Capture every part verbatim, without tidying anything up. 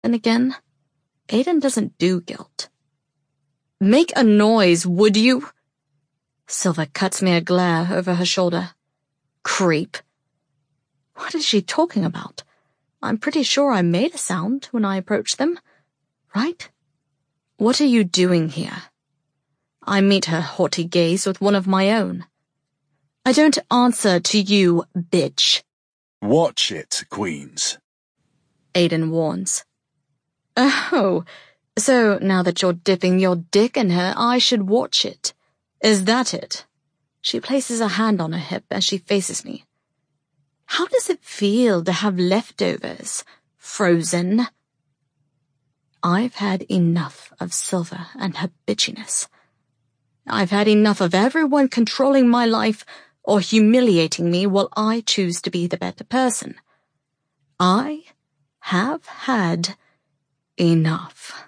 Then again, Aiden doesn't do guilt. Make a noise, would you? Silver cuts me a glare over her shoulder. Creep. What is she talking about? I'm pretty sure I made a sound when I approached them, right? What are you doing here? I meet her haughty gaze with one of my own. I don't answer to you, bitch. Watch it, Queens. Aiden warns. Oh, so now that you're dipping your dick in her, I should watch it. Is that it? She places a hand on her hip as she faces me. How does it feel to have leftovers, frozen? I've had enough of Silver and her bitchiness. I've had enough of everyone controlling my life or humiliating me while I choose to be the better person. I have had enough.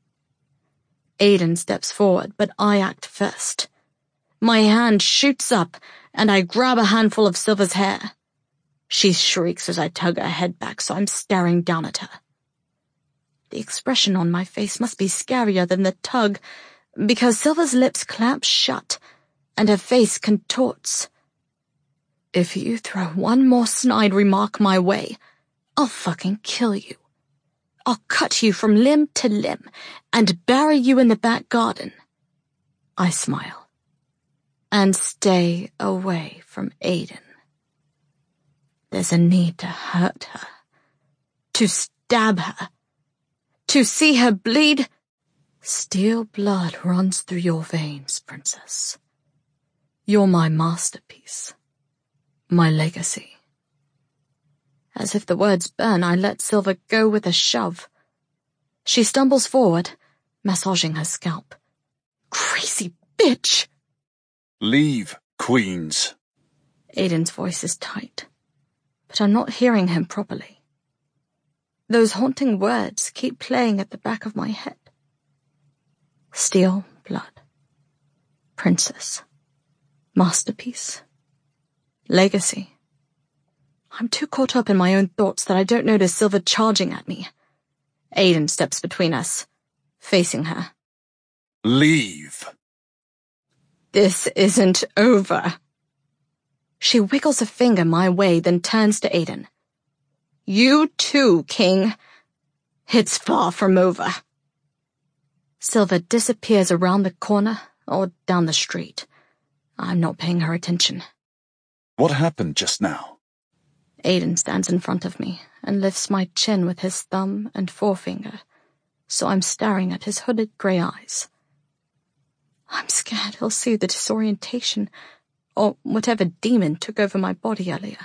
Aiden steps forward, but I act first. My hand shoots up, and I grab a handful of Silver's hair. She shrieks as I tug her head back, so I'm staring down at her. The expression on my face must be scarier than the tug, because Silver's lips clamp shut, and her face contorts. If you throw one more snide remark my way, I'll fucking kill you. I'll cut you from limb to limb and bury you in the back garden. I smile. And stay away from Aiden. There's a need to hurt her. To stab her. To see her bleed. Steel blood runs through your veins, princess. You're my masterpiece. My legacy. As if the words burn, I let Silver go with a shove. She stumbles forward, massaging her scalp. Crazy bitch! Leave, Queens. Aiden's voice is tight, but I'm not hearing him properly. Those haunting words keep playing at the back of my head. Steel blood. Princess. Masterpiece. Legacy. I'm too caught up in my own thoughts that I don't notice Silver charging at me. Aiden steps between us, facing her. Leave. This isn't over. She wiggles a finger my way, then turns to Aiden. You too, King. It's far from over. Silver disappears around the corner or down the street. I'm not paying her attention. What happened just now? Aiden stands in front of me and lifts my chin with his thumb and forefinger, so I'm staring at his hooded grey eyes. I'm scared he'll see the disorientation, or whatever demon took over my body earlier.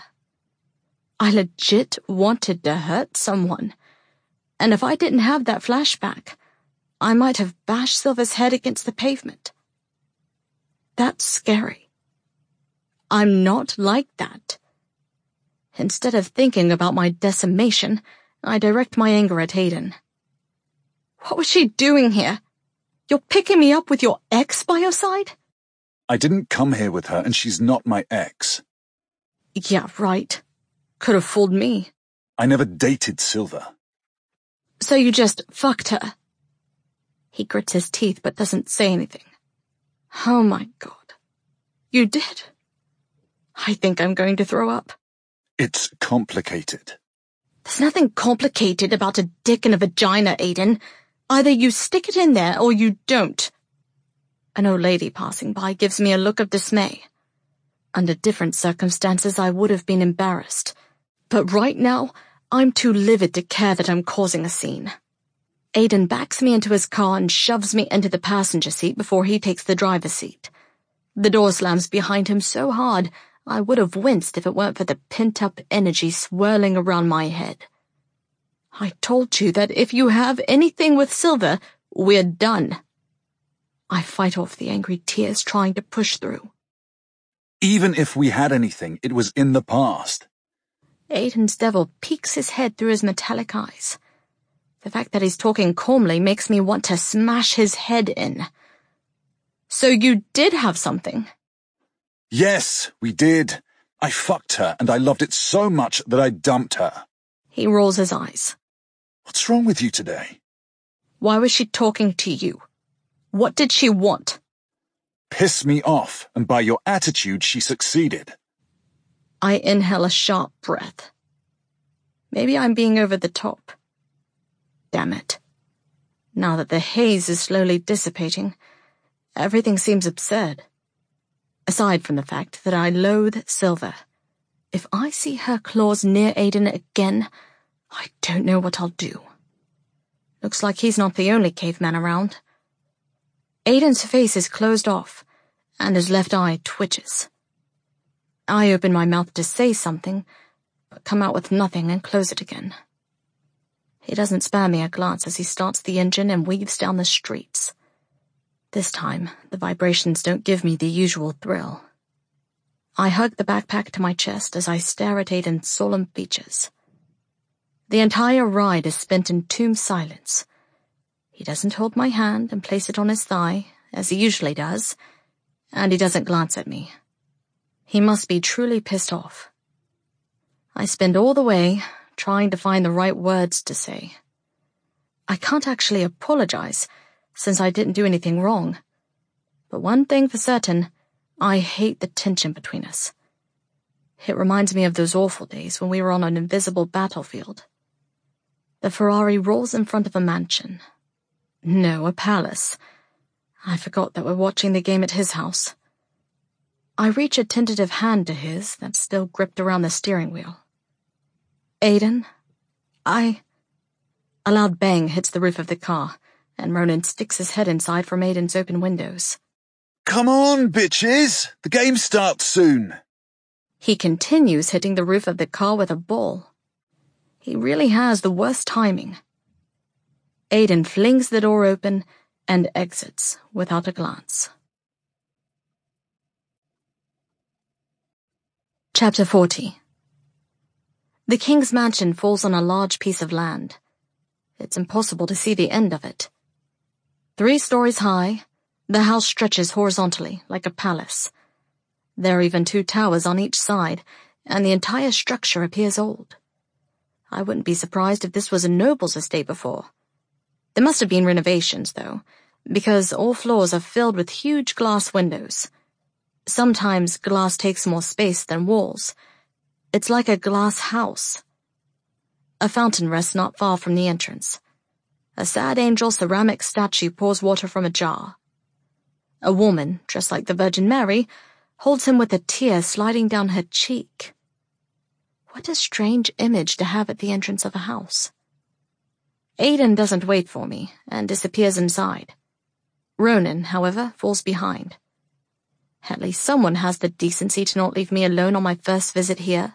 I legit wanted to hurt someone, and if I didn't have that flashback, I might have bashed Silver's head against the pavement. That's scary. I'm not like that. Instead of thinking about my decimation, I direct my anger at Aiden. What was she doing here? You're picking me up with your ex by your side? I didn't come here with her, and she's not my ex. Yeah, right. Could have fooled me. I never dated Silver. So you just fucked her? He grits his teeth but doesn't say anything. Oh my God. You did? I think I'm going to throw up. It's complicated. There's nothing complicated about a dick and a vagina, Aiden. Either you stick it in there or you don't. An old lady passing by gives me a look of dismay. Under different circumstances, I would have been embarrassed. But right now, I'm too livid to care that I'm causing a scene. Aiden backs me into his car and shoves me into the passenger seat before he takes the driver's seat. The door slams behind him so hard, I would have winced if it weren't for the pent-up energy swirling around my head. I told you that if you have anything with Silver, we're done. I fight off the angry tears trying to push through. Even if we had anything, it was in the past. Aiden's devil peeks his head through his metallic eyes. The fact that he's talking calmly makes me want to smash his head in. So you did have something? Yes, we did. I fucked her, and I loved it so much that I dumped her. He rolls his eyes. What's wrong with you today? Why was she talking to you? What did she want? Piss me off, and by your attitude she succeeded. I inhale a sharp breath. Maybe I'm being over the top. Damn it. Now that the haze is slowly dissipating, everything seems absurd. Aside from the fact that I loathe Silver, if I see her claws near Aiden again, I don't know what I'll do. Looks like he's not the only caveman around. Aiden's face is closed off, and his left eye twitches. I open my mouth to say something, but come out with nothing and close it again. He doesn't spare me a glance as he starts the engine and weaves down the streets. This time, the vibrations don't give me the usual thrill. I hug the backpack to my chest as I stare at Aiden's solemn features. The entire ride is spent in tomb silence. He doesn't hold my hand and place it on his thigh, as he usually does, and he doesn't glance at me. He must be truly pissed off. I spend all the way trying to find the right words to say. I can't actually apologize, since I didn't do anything wrong. But one thing for certain, I hate the tension between us. It reminds me of those awful days when we were on an invisible battlefield. The Ferrari rolls in front of a mansion. No, a palace. I forgot that we're watching the game at his house. I reach a tentative hand to his that's still gripped around the steering wheel. Aiden, I... A loud bang hits the roof of the car, and Ronan sticks his head inside from Aiden's open windows. Come on, bitches! The game starts soon! He continues hitting the roof of the car with a ball. He really has the worst timing. Aiden flings the door open and exits without a glance. Chapter forty. The king's mansion falls on a large piece of land. It's impossible to see the end of it. Three stories high, the house stretches horizontally like a palace. There are even two towers on each side, and the entire structure appears old. I wouldn't be surprised if this was a noble's estate before. There must have been renovations, though, because all floors are filled with huge glass windows. Sometimes glass takes more space than walls. It's like a glass house. A fountain rests not far from the entrance. A sad angel ceramic statue pours water from a jar. A woman, dressed like the Virgin Mary, holds him with a tear sliding down her cheek. What a strange image to have at the entrance of a house. Aiden doesn't wait for me and disappears inside. Ronan, however, falls behind. At least someone has the decency to not leave me alone on my first visit here.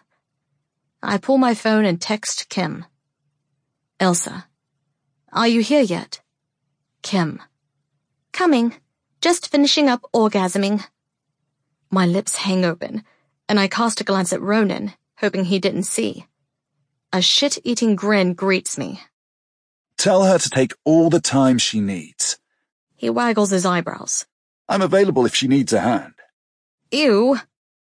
I pull my phone and text Kim. Elsa. Are you here yet? Kim. Coming. Just finishing up orgasming. My lips hang open, and I cast a glance at Ronan, hoping he didn't see. A shit-eating grin greets me. Tell her to take all the time she needs. He waggles his eyebrows. I'm available if she needs a hand. Ew.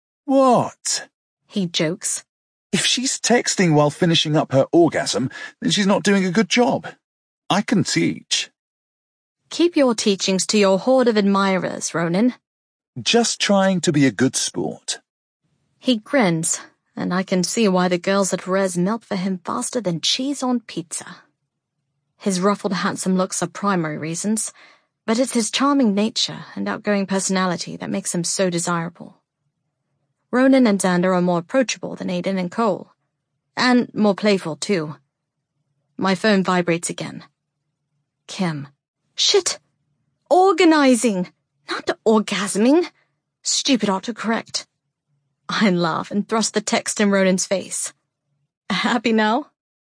What? He jokes. If she's texting while finishing up her orgasm, then she's not doing a good job. I can teach. Keep your teachings to your horde of admirers, Ronan. Just trying to be a good sport. He grins, and I can see why the girls at Rez melt for him faster than cheese on pizza. His ruffled, handsome looks are primary reasons, but it's his charming nature and outgoing personality that makes him so desirable. Ronan and Xander are more approachable than Aiden and Cole, and more playful, too. My phone vibrates again. Kim. Shit! Organizing! Not orgasming! Stupid autocorrect. I laugh and thrust the text in Ronan's face. Happy now?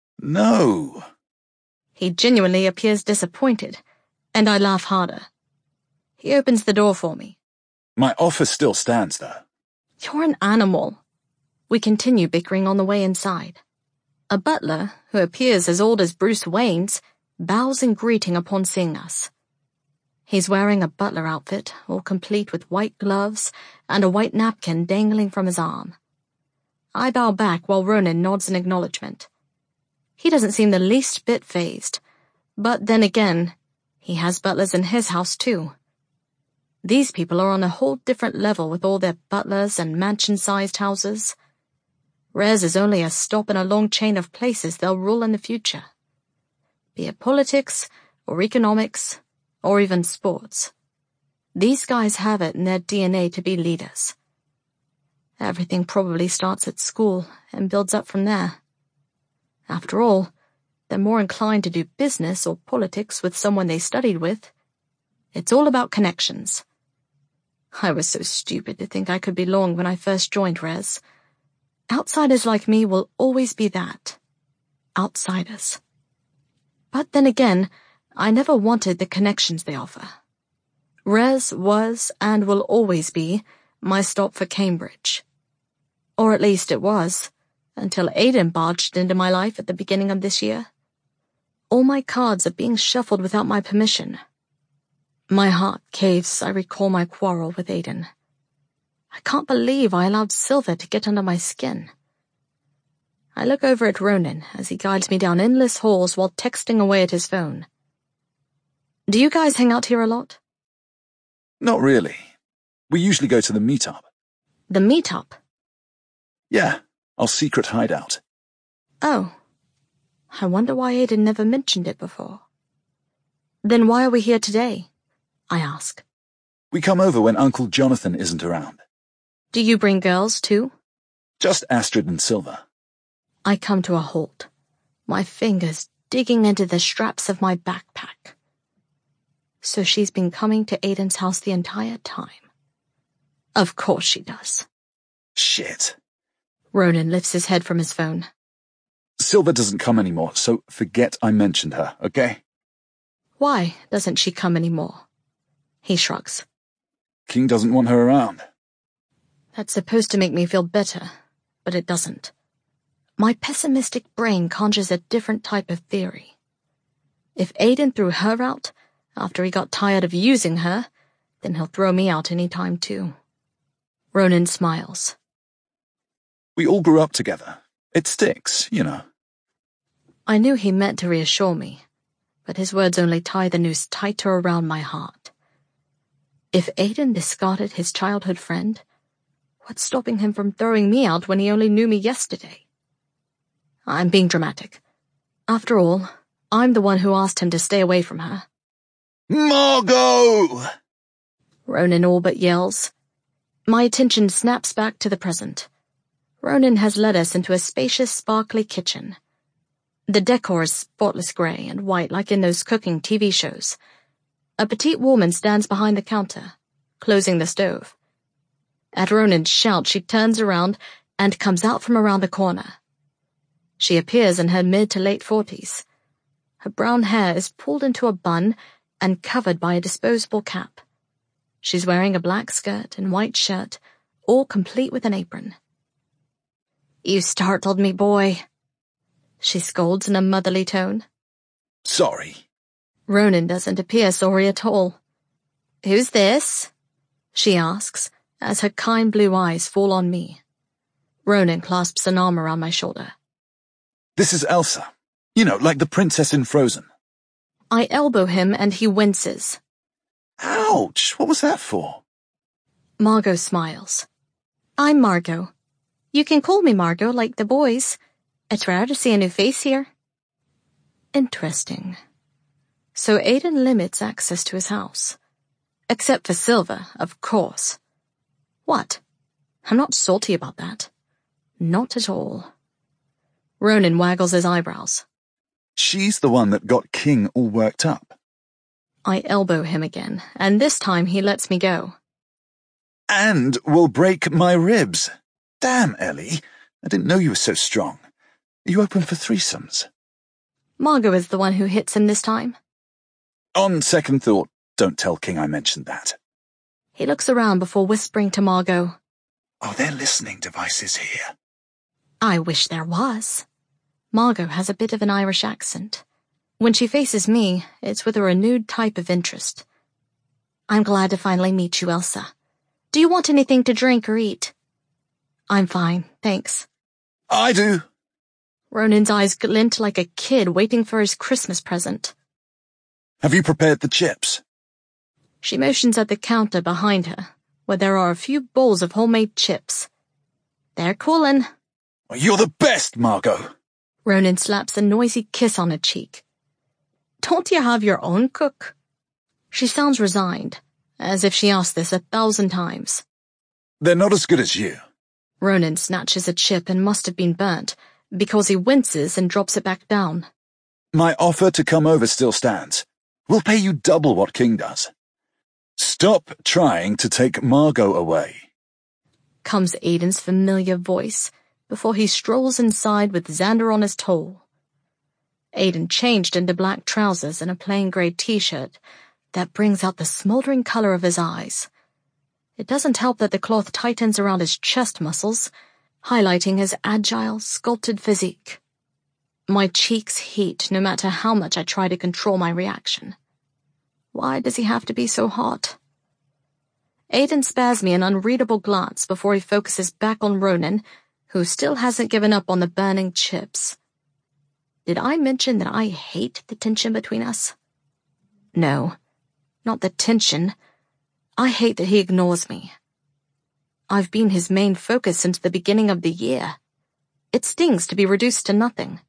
No. He genuinely appears disappointed, and I laugh harder. He opens the door for me. My offer still stands, though. You're an animal. We continue bickering on the way inside. A butler, who appears as old as Bruce Wayne's, bows in greeting upon seeing us. He's wearing a butler outfit, all complete with white gloves and a white napkin dangling from his arm. I bow back while Ronan nods in acknowledgement. He doesn't seem the least bit fazed. But then again, he has butlers in his house too. These people are on a whole different level with all their butlers and mansion-sized houses. Rez is only a stop in a long chain of places they'll rule in the future. Be it politics, or economics, or even sports. These guys have it in their D N A to be leaders. Everything probably starts at school and builds up from there. After all, they're more inclined to do business or politics with someone they studied with. It's all about connections. I was so stupid to think I could be long when I first joined Rez. Outsiders like me will always be that. Outsiders. But then again, I never wanted the connections they offer. Rez was and will always be my stop for Cambridge. Or at least it was, until Aiden barged into my life at the beginning of this year. All my cards are being shuffled without my permission. My heart caves as I recall my quarrel with Aiden. I can't believe I allowed Silver to get under my skin. I look over at Ronan as he guides me down endless halls while texting away at his phone. Do you guys hang out here a lot? Not really. We usually go to the meetup. The meetup? Yeah, our secret hideout. Oh. I wonder why Aiden never mentioned it before. Then why are we here today? I ask. We come over when Uncle Jonathan isn't around. Do you bring girls, too? Just Astrid and Silver. I come to a halt, my fingers digging into the straps of my backpack. So she's been coming to Aiden's house the entire time. Of course she does. Shit. Ronan lifts his head from his phone. Silver doesn't come anymore, so forget I mentioned her, okay? Why doesn't she come anymore? He shrugs. King doesn't want her around. That's supposed to make me feel better, but it doesn't. My pessimistic brain conjures a different type of theory. If Aiden threw her out after he got tired of using her, then he'll throw me out any time too. Ronan smiles. We all grew up together. It sticks, you know. I knew he meant to reassure me, but his words only tie the noose tighter around my heart. If Aiden discarded his childhood friend, what's stopping him from throwing me out when he only knew me yesterday? I'm being dramatic. After all, I'm the one who asked him to stay away from her. Margot! Ronan all but yells. My attention snaps back to the present. Ronan has led us into a spacious, sparkly kitchen. The decor is spotless grey and white like in those cooking T V shows. A petite woman stands behind the counter, closing the stove. At Ronan's shout, she turns around and comes out from around the corner. She appears in her mid to late forties. Her brown hair is pulled into a bun and covered by a disposable cap. She's wearing a black skirt and white shirt, all complete with an apron. You startled me, boy, she scolds in a motherly tone. Sorry. Ronan doesn't appear sorry at all. Who's this? She asks, as her kind blue eyes fall on me. Ronan clasps an arm around my shoulder. This is Elsa. You know, like the princess in Frozen. I elbow him and he winces. Ouch! What was that for? Margot smiles. I'm Margot. You can call me Margot like the boys. It's rare to see a new face here. Interesting. So Aiden limits access to his house. Except for Silver, of course. What? I'm not salty about that. Not at all. Ronan waggles his eyebrows. She's the one that got King all worked up. I elbow him again, and this time he lets me go. And will break my ribs. Damn, Ellie. I didn't know you were so strong. Are you open for threesomes? Margot is the one who hits him this time. On second thought, don't tell King I mentioned that. He looks around before whispering to Margot. Are there listening devices here? I wish there was. Margot has a bit of an Irish accent. When she faces me, it's with a renewed type of interest. I'm glad to finally meet you, Elsa. Do you want anything to drink or eat? I'm fine, thanks. I do. Ronan's eyes glint like a kid waiting for his Christmas present. Have you prepared the chips? She motions at the counter behind her, where there are a few bowls of homemade chips. They're coolin'. You're the best, Margot. Ronan slaps a noisy kiss on her cheek. Don't you have your own cook? She sounds resigned, as if she asked this a thousand times. They're not as good as you. Ronan snatches a chip and must have been burnt, because he winces and drops it back down. My offer to come over still stands. We'll pay you double what King does. Stop trying to take Margot away. Comes Aiden's familiar voice, before he strolls inside with Xander on his toe. Aiden changed into black trousers and a plain grey t-shirt that brings out the smoldering colour of his eyes. It doesn't help that the cloth tightens around his chest muscles, highlighting his agile, sculpted physique. My cheeks heat no matter how much I try to control my reaction. Why does he have to be so hot? Aiden spares me an unreadable glance before he focuses back on Ronan, who still hasn't given up on the burning chips. Did I mention that I hate the tension between us? No, not the tension. I hate that he ignores me. I've been his main focus since the beginning of the year. It stings to be reduced to nothing.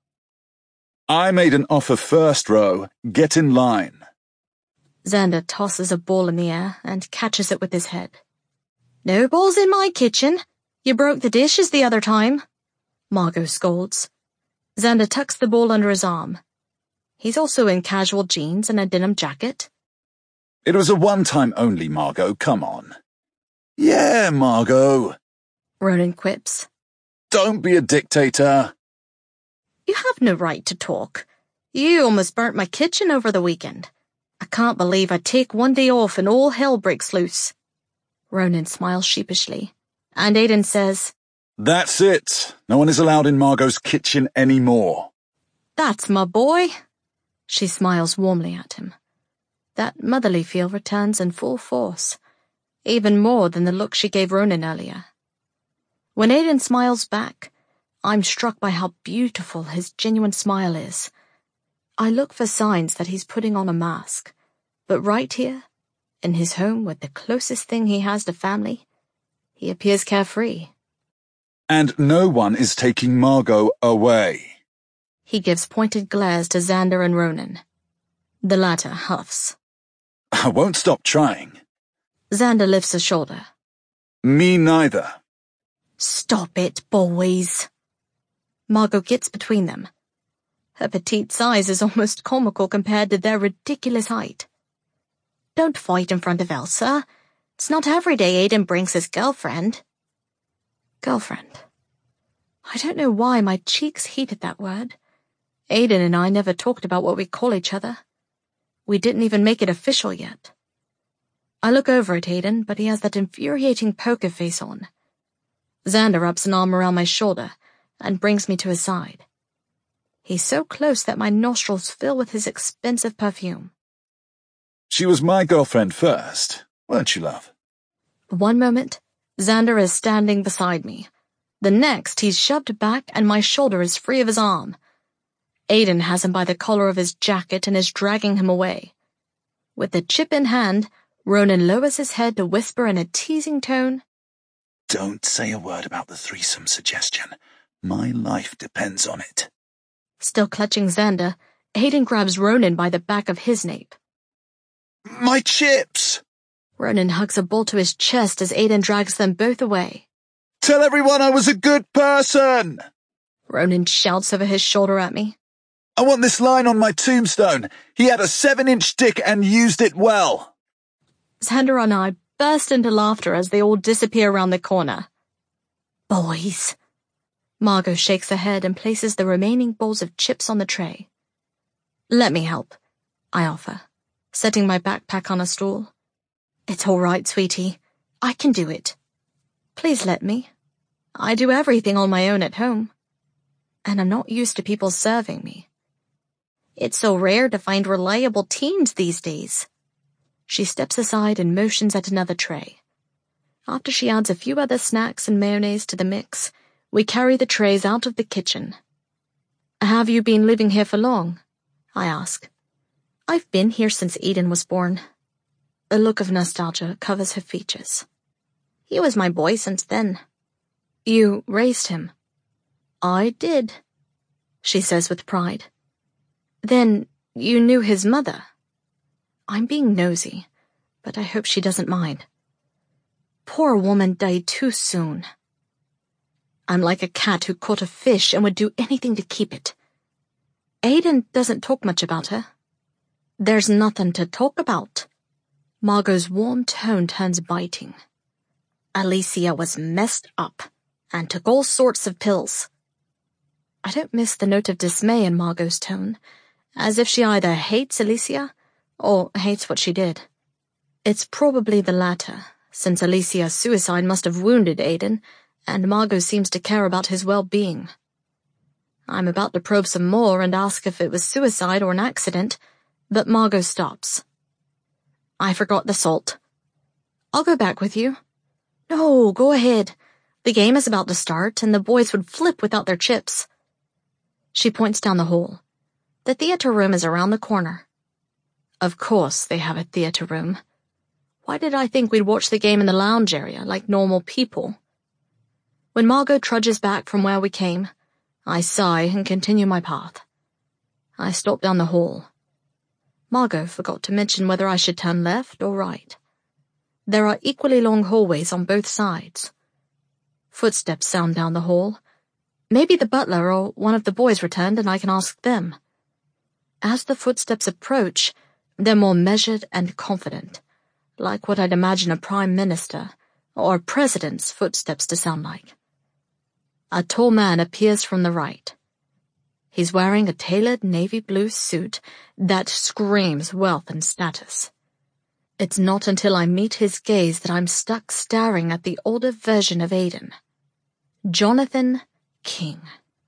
I made an offer first, Ro. Get in line. Xander tosses a ball in the air and catches it with his head. No balls in my kitchen. You broke the dishes the other time. Margot scolds. Xander tucks the ball under his arm. He's also in casual jeans and a denim jacket. It was a one-time only, Margot. Come on. Yeah, Margot. Ronan quips. Don't be a dictator. You have no right to talk. You almost burnt my kitchen over the weekend. I can't believe I take one day off and all hell breaks loose. Ronan smiles sheepishly, and Aiden says, That's it. No one is allowed in Margot's kitchen anymore. That's my boy. She smiles warmly at him. That motherly feel returns in full force, even more than the look she gave Ronan earlier. When Aiden smiles back, I'm struck by how beautiful his genuine smile is. I look for signs that he's putting on a mask, but right here, in his home with the closest thing he has to family, he appears carefree. And no one is taking Margot away. He gives pointed glares to Xander and Ronan. The latter huffs. I won't stop trying. Xander lifts a shoulder. Me neither. Stop it, boys. Margot gets between them. Her petite size is almost comical compared to their ridiculous height. Don't fight in front of Elsa. It's not every day Aiden brings his girlfriend. Girlfriend. I don't know why my cheeks heat at that word. Aiden and I never talked about what we call each other. We didn't even make it official yet. I look over at Aiden, but he has that infuriating poker face on. Xander wraps an arm around my shoulder and brings me to his side. He's so close that my nostrils fill with his expensive perfume. She was my girlfriend first, weren't you, love? One moment, Xander is standing beside me. The next, he's shoved back and my shoulder is free of his arm. Aiden has him by the collar of his jacket and is dragging him away. With the chip in hand, Ronan lowers his head to whisper in a teasing tone, Don't say a word about the threesome suggestion. My life depends on it. Still clutching Xander, Aiden grabs Ronan by the back of his nape. My chips! Ronan hugs a ball to his chest as Aiden drags them both away. Tell everyone I was a good person! Ronan shouts over his shoulder at me. I want this line on my tombstone. He had a seven-inch dick and used it well. Xander and I burst into laughter as they all disappear around the corner. Boys. Margot shakes her head and places the remaining bowls of chips on the tray. Let me help, I offer, setting my backpack on a stool. It's all right, sweetie. I can do it. Please let me. I do everything on my own at home. And I'm not used to people serving me. It's so rare to find reliable teens these days. She steps aside and motions at another tray. After she adds a few other snacks and mayonnaise to the mix, we carry the trays out of the kitchen. Have you been living here for long? I ask. I've been here since Aiden was born. A look of nostalgia covers her features. He was my boy since then. You raised him. I did, she says with pride. Then you knew his mother. I'm being nosy, but I hope she doesn't mind. Poor woman died too soon. I'm like a cat who caught a fish and would do anything to keep it. Aiden doesn't talk much about her. There's nothing to talk about. Margot's warm tone turns biting. Alicia was messed up and took all sorts of pills. I don't miss the note of dismay in Margot's tone, as if she either hates Alicia or hates what she did. It's probably the latter, since Alicia's suicide must have wounded Aiden, and Margot seems to care about his well-being. I'm about to probe some more and ask if it was suicide or an accident, but Margot stops. I forgot the salt. I'll go back with you. No, go ahead. The game is about to start, and the boys would flip without their chips. She points down the hall. The theater room is around the corner. Of course they have a theater room. Why did I think we'd watch the game in the lounge area, like normal people? When Margot trudges back from where we came, I sigh and continue my path. I stop down the hall. Margot forgot to mention whether I should turn left or right. There are equally long hallways on both sides. Footsteps sound down the hall. Maybe the butler or one of the boys returned and I can ask them. As the footsteps approach, they're more measured and confident, like what I'd imagine a prime minister or a president's footsteps to sound like. A tall man appears from the right. He's wearing a tailored navy blue suit that screams wealth and status. It's not until I meet his gaze that I'm stuck staring at the older version of Aiden. Jonathan King.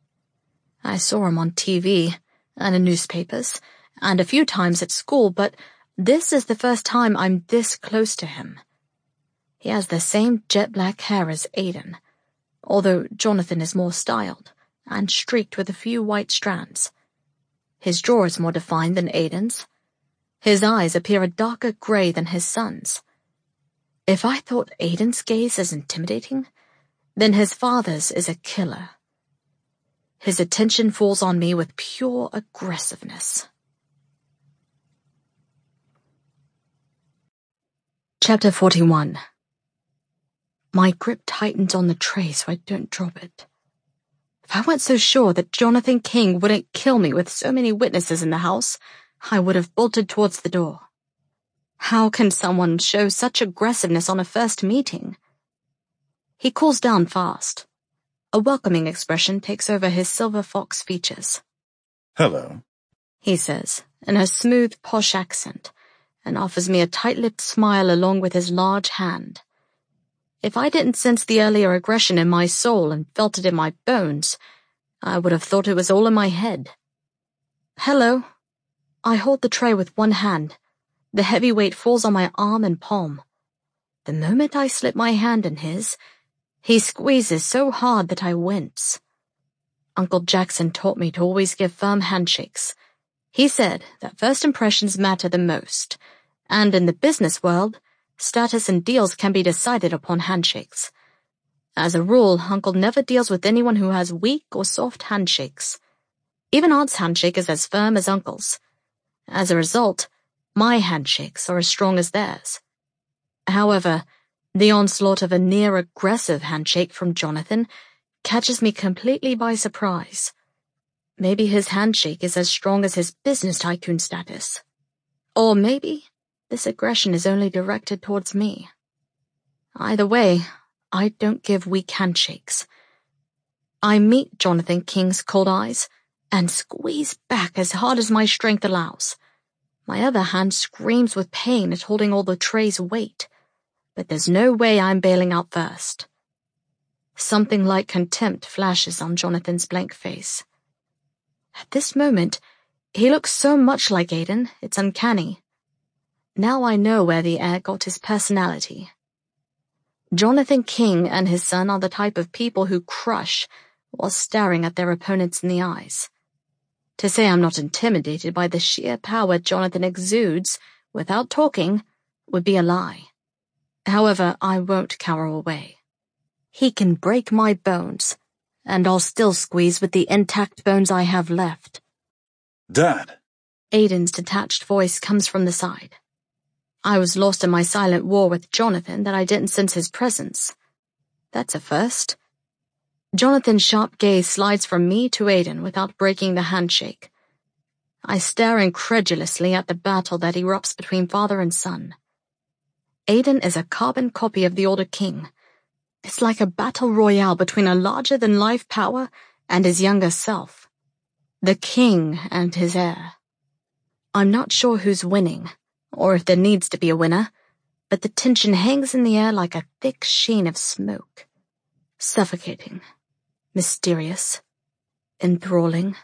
I saw him on T V and in newspapers and a few times at school, but this is the first time I'm this close to him. He has the same jet black hair as Aiden, although Jonathan is more styled and streaked with a few white strands. His jaw is more defined than Aiden's. His eyes appear a darker gray than his son's. If I thought Aiden's gaze is intimidating, then his father's is a killer. His attention falls on me with pure aggressiveness. Chapter forty-one. My grip tightens on the tray so I don't drop it. If I weren't so sure that Jonathan King wouldn't kill me with so many witnesses in the house, I would have bolted towards the door. How can someone show such aggressiveness on a first meeting? He cools down fast. A welcoming expression takes over his silver fox features. Hello, he says, in a smooth, posh accent, and offers me a tight-lipped smile along with his large hand. If I didn't sense the earlier aggression in my soul and felt it in my bones, I would have thought it was all in my head. Hello. I hold the tray with one hand. The heavy weight falls on my arm and palm. The moment I slip my hand in his, he squeezes so hard that I wince. Uncle Jackson taught me to always give firm handshakes. He said that first impressions matter the most, and in the business world, status and deals can be decided upon handshakes. As a rule, Uncle never deals with anyone who has weak or soft handshakes. Even Aunt's handshake is as firm as Uncle's. As a result, my handshakes are as strong as theirs. However, the onslaught of a near-aggressive handshake from Jonathan catches me completely by surprise. Maybe his handshake is as strong as his business tycoon status. Or maybe this aggression is only directed towards me. Either way, I don't give weak handshakes. I meet Jonathan King's cold eyes and squeeze back as hard as my strength allows. My other hand screams with pain at holding all the tray's weight, but there's no way I'm bailing out first. Something like contempt flashes on Jonathan's blank face. At this moment, he looks so much like Aiden, it's uncanny. Now I know where the heir got his personality. Jonathan King and his son are the type of people who crush while staring at their opponents in the eyes. To say I'm not intimidated by the sheer power Jonathan exudes without talking would be a lie. However, I won't cower away. He can break my bones, and I'll still squeeze with the intact bones I have left. Dad. Aiden's detached voice comes from the side. I was lost in my silent war with Jonathan that I didn't sense his presence. That's a first. Jonathan's sharp gaze slides from me to Aiden without breaking the handshake. I stare incredulously at the battle that erupts between father and son. Aiden is a carbon copy of the older king. It's like a battle royale between a larger-than-life power and his younger self. The king and his heir. I'm not sure who's winning, or if there needs to be a winner, but the tension hangs in the air like a thick sheen of smoke. Suffocating. Mysterious. Enthralling.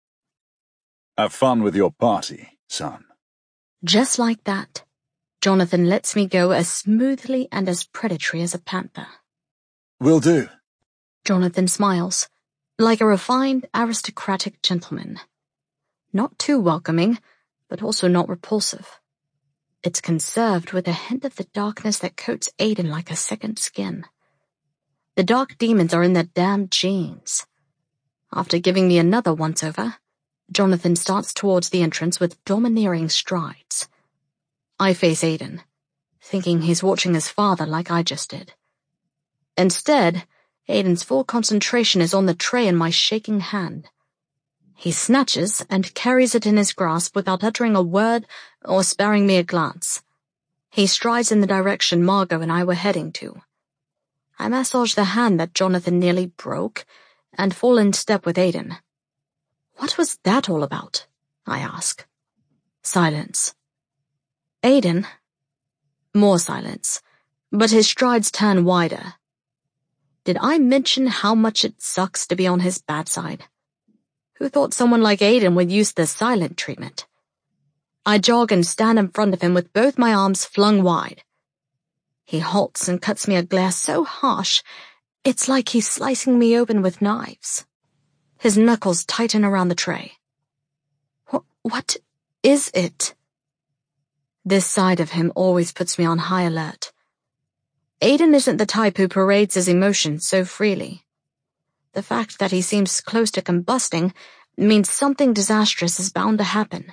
Have fun with your party, son. Just like that, Jonathan lets me go as smoothly and as predatory as a panther. Will do. Jonathan smiles, like a refined, aristocratic gentleman. Not too welcoming, but also not repulsive. It's conserved with a hint of the darkness that coats Aiden like a second skin. The dark demons are in their damned genes. After giving me another once-over, Jonathan starts towards the entrance with domineering strides. I face Aiden, thinking he's watching his father like I just did. Instead, Aiden's full concentration is on the tray in my shaking hand. He snatches and carries it in his grasp without uttering a word or sparing me a glance. He strides in the direction Margot and I were heading to. I massage the hand that Jonathan nearly broke and fall in step with Aiden. What was that all about? I ask. Silence. Aiden? More silence, but his strides turn wider. Did I mention how much it sucks to be on his bad side? Who thought someone like Aiden would use the silent treatment? I jog and stand in front of him with both my arms flung wide. He halts and cuts me a glare so harsh, it's like he's slicing me open with knives. His knuckles tighten around the tray. What, what is it? This side of him always puts me on high alert. Aiden isn't the type who parades his emotions so freely. The fact that he seems close to combusting means something disastrous is bound to happen.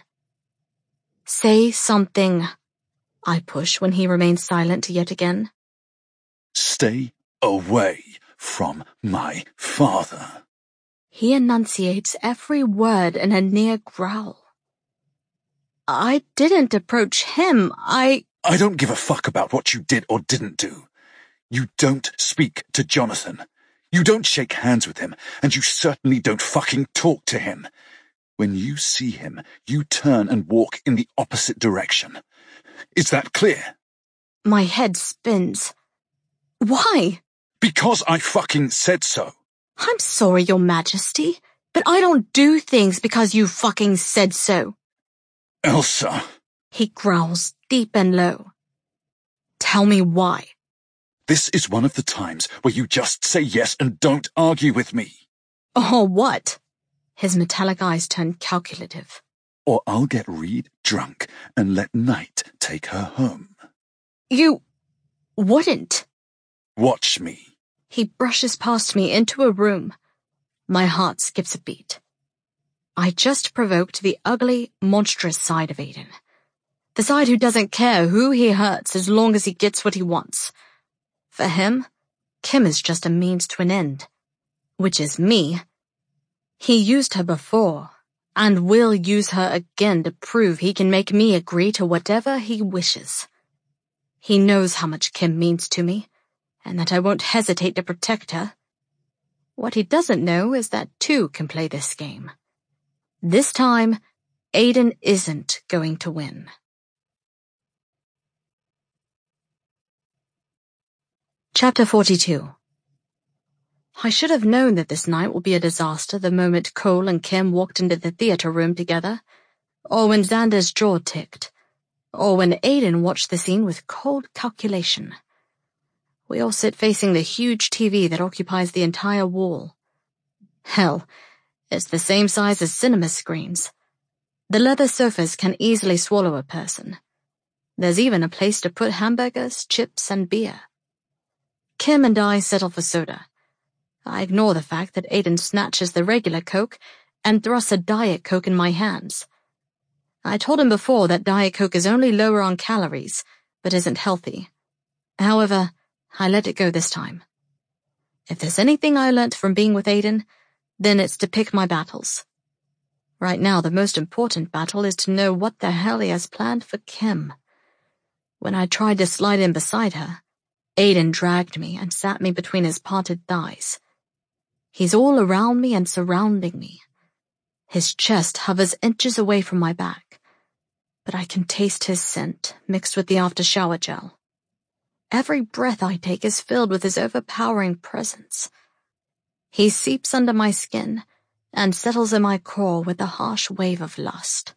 Say something, I push when he remains silent yet again. Stay away from my father. He enunciates every word in a near growl. I didn't approach him, I... I don't give a fuck about what you did or didn't do. You don't speak to Jonathan. You don't shake hands with him, and you certainly don't fucking talk to him. When you see him, you turn and walk in the opposite direction. Is that clear? My head spins. Why? Because I fucking said so. I'm sorry, Your Majesty, but I don't do things because you fucking said so. Elsa. He growls deep and low. Tell me why. This is one of the times where you just say yes and don't argue with me. Or what? His metallic eyes turn calculative. Or I'll get Reed drunk and let Knight take her home. You wouldn't. Watch me. He brushes past me into a room. My heart skips a beat. I just provoked the ugly, monstrous side of Aiden. The side who doesn't care who he hurts as long as he gets what he wants. For him, Kim is just a means to an end. Which is me. He used her before, and will use her again to prove he can make me agree to whatever he wishes. He knows how much Kim means to me, and that I won't hesitate to protect her. What he doesn't know is that two can play this game. This time, Aiden isn't going to win. Chapter forty-two. I should have known that this night will be a disaster the moment Cole and Kim walked into the theater room together, or when Xander's jaw ticked, or when Aiden watched the scene with cold calculation. We all sit facing the huge T V that occupies the entire wall. Hell, It's the same size as cinema screens. The leather sofas can easily swallow a person. There's even a place to put hamburgers, chips, and beer. Kim and I settle for soda. I ignore the fact that Aiden snatches the regular Coke and thrusts a Diet Coke in my hands. I told him before that Diet Coke is only lower on calories, but isn't healthy. However, I let it go this time. If there's anything I learnt from being with Aiden, then it's to pick my battles. Right now, the most important battle is to know what the hell he has planned for Kim. When I tried to slide in beside her, Aiden dragged me and sat me between his parted thighs. He's all around me and surrounding me. His chest hovers inches away from my back, but I can taste his scent mixed with the after-shower gel. Every breath I take is filled with his overpowering presence. He seeps under my skin and settles in my core with a harsh wave of lust.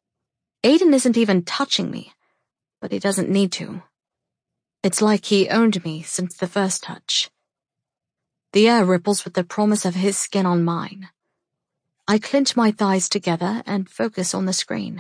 Aiden isn't even touching me, but he doesn't need to. It's like he owned me since the first touch. The air ripples with the promise of his skin on mine. I clench my thighs together and focus on the screen.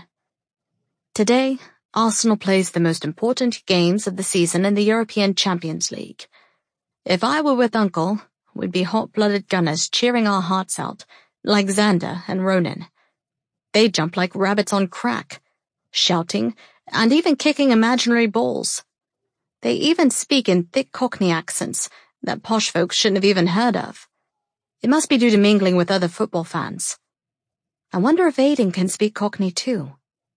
Today, Arsenal plays the most important games of the season in the European Champions League. If I were with Uncle, we'd be hot-blooded gunners cheering our hearts out, like Xander and Ronan. They jump like rabbits on crack, shouting and even kicking imaginary balls. They even speak in thick Cockney accents that posh folks shouldn't have even heard of. It must be due to mingling with other football fans. I wonder if Aiden can speak Cockney too.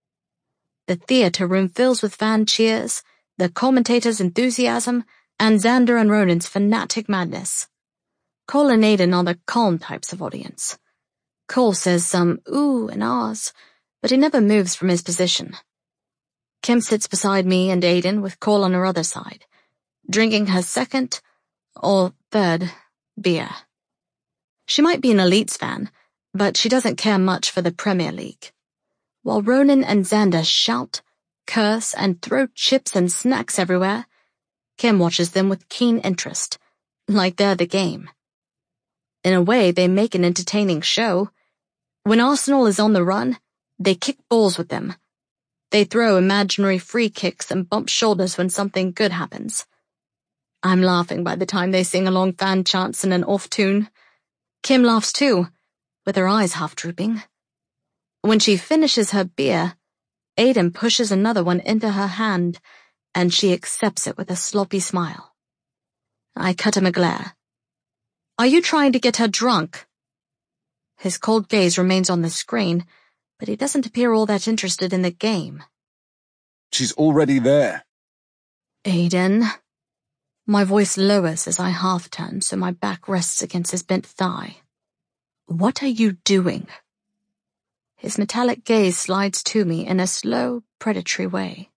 The theatre room fills with fan cheers, the commentators' enthusiasm, and Xander and Ronan's fanatic madness. Cole and Aiden are the calm types of audience. Cole says some ooh and ahs, but he never moves from his position. Kim sits beside me and Aiden with Cole on her other side, drinking her second, or third, beer. She might be an Elites fan, but she doesn't care much for the Premier League. While Ronan and Xander shout, curse, and throw chips and snacks everywhere, Kim watches them with keen interest, like they're the game. In a way, they make an entertaining show. When Arsenal is on the run, they kick balls with them. They throw imaginary free kicks and bump shoulders when something good happens. I'm laughing by the time they sing along fan chants in an off-tune. Kim laughs too, with her eyes half drooping. When she finishes her beer, Aiden pushes another one into her hand, and she accepts it with a sloppy smile. I cut him a glare. Are you trying to get her drunk? His cold gaze remains on the screen, but he doesn't appear all that interested in the game. She's already there. Aiden. My voice lowers as I half-turn so my back rests against his bent thigh. What are you doing? His metallic gaze slides to me in a slow, predatory way.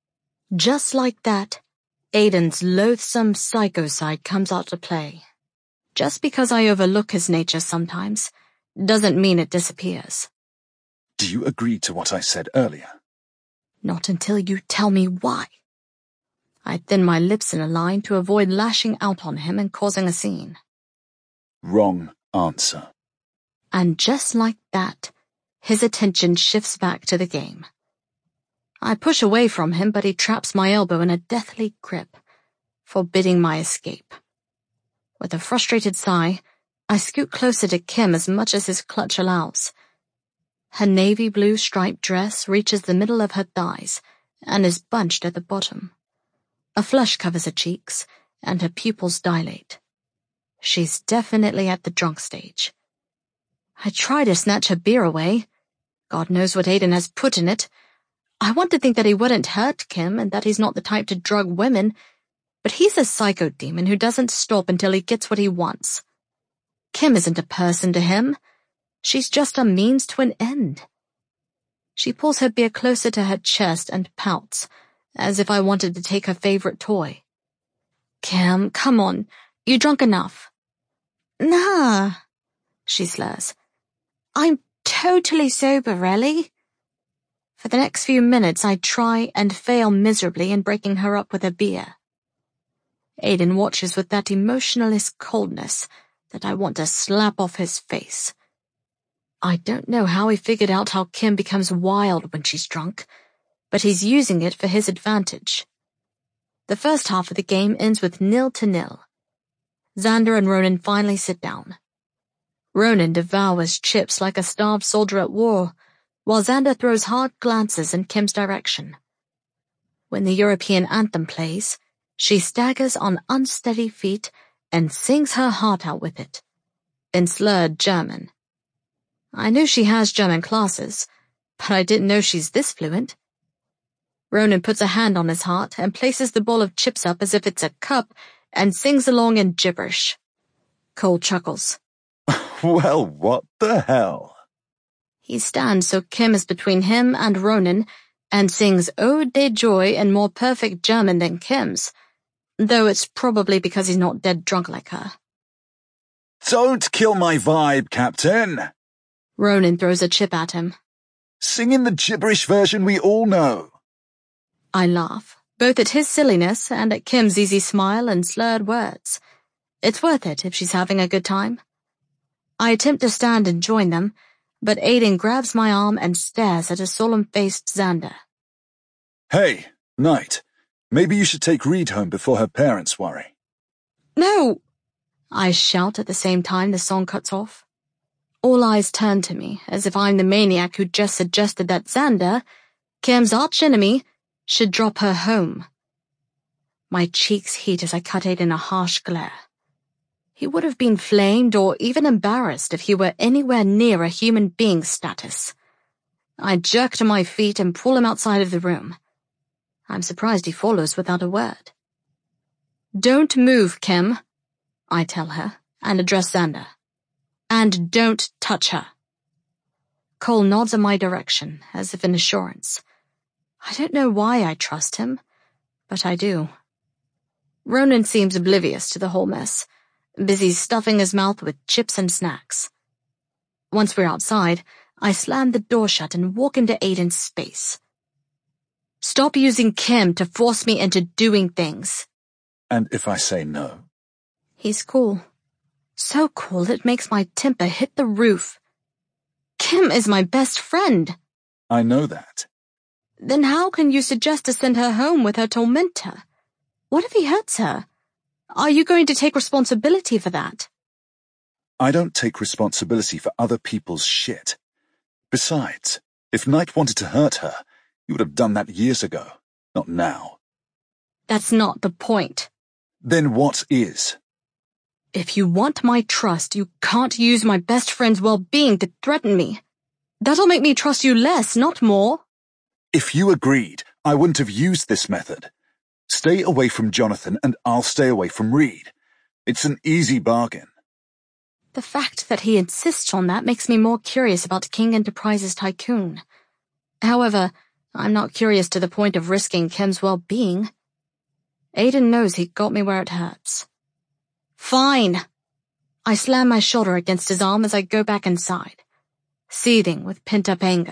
Just like that, Aiden's loathsome psycho side comes out to play. Just because I overlook his nature sometimes, doesn't mean it disappears. Do you agree to what I said earlier? Not until you tell me why. I thin my lips in a line to avoid lashing out on him and causing a scene. Wrong answer. And just like that, his attention shifts back to the game. I push away from him, but he traps my elbow in a deathly grip, forbidding my escape. With a frustrated sigh, I scoot closer to Kim as much as his clutch allows. Her navy blue striped dress reaches the middle of her thighs and is bunched at the bottom. A flush covers her cheeks, and her pupils dilate. She's definitely at the drunk stage. I try to snatch her beer away. God knows what Aiden has put in it. I want to think that he wouldn't hurt Kim and that he's not the type to drug women, but he's a psycho demon who doesn't stop until he gets what he wants. Kim isn't a person to him. She's just a means to an end. She pulls her beer closer to her chest and pouts, as if I wanted to take her favorite toy. Kim, come on. You drunk enough? Nah, she slurs. I'm totally sober, really. For the next few minutes, I try and fail miserably in breaking her up with a beer. Aiden watches with that emotionless coldness that I want to slap off his face. I don't know how he figured out how Kim becomes wild when she's drunk, but he's using it for his advantage. The first half of the game ends with nil to nil. Xander and Ronan finally sit down. Ronan devours chips like a starved soldier at war, while Xander throws hard glances in Kim's direction. When the European anthem plays, she staggers on unsteady feet and sings her heart out with it, in slurred German. I knew she has German classes, but I didn't know she's this fluent. Ronan puts a hand on his heart and places the bowl of chips up as if it's a cup and sings along in gibberish. Cole chuckles. Well, what the hell? He stands so Kim is between him and Ronan and sings Ode de Joy in more perfect German than Kim's, though it's probably because he's not dead drunk like her. Don't kill my vibe, Captain. Ronan throws a chip at him. Sing in the gibberish version we all know. I laugh, both at his silliness and at Kim's easy smile and slurred words. It's worth it if she's having a good time. I attempt to stand and join them, but Aiden grabs my arm and stares at a solemn-faced Xander. Hey, Knight, maybe you should take Reed home before her parents worry. No! I shout at the same time the song cuts off. All eyes turn to me, as if I'm the maniac who just suggested that Xander, Kim's archenemy, should drop her home. My cheeks heat as I cut Aiden a harsh glare. He would have been flamed or even embarrassed if he were anywhere near a human being's status. I jerk to my feet and pull him outside of the room. I'm surprised he follows without a word. Don't move, Kim, I tell her, and address Xander. And don't touch her. Cole nods in my direction, as if in assurance. I don't know why I trust him, but I do. Ronan seems oblivious to the whole mess, busy stuffing his mouth with chips and snacks. Once we're outside, I slam the door shut and walk into Aiden's space. Stop using Kim to force me into doing things. And if I say no? He's cool. So cool it makes my temper hit the roof. Kim is my best friend. I know that. Then how can you suggest to send her home with her tormentor? What if he hurts her? Are you going to take responsibility for that? I don't take responsibility for other people's shit. Besides, if Knight wanted to hurt her, he would have done that years ago, not now. That's not the point. Then what is? If you want my trust, you can't use my best friend's well-being to threaten me. That'll make me trust you less, not more. If you agreed, I wouldn't have used this method. Stay away from Jonathan and I'll stay away from Reed. It's an easy bargain. The fact that he insists on that makes me more curious about King Enterprises Tycoon. However, I'm not curious to the point of risking Kim's well-being. Aiden knows he got me where it hurts. Fine. I slam my shoulder against his arm as I go back inside, seething with pent-up anger.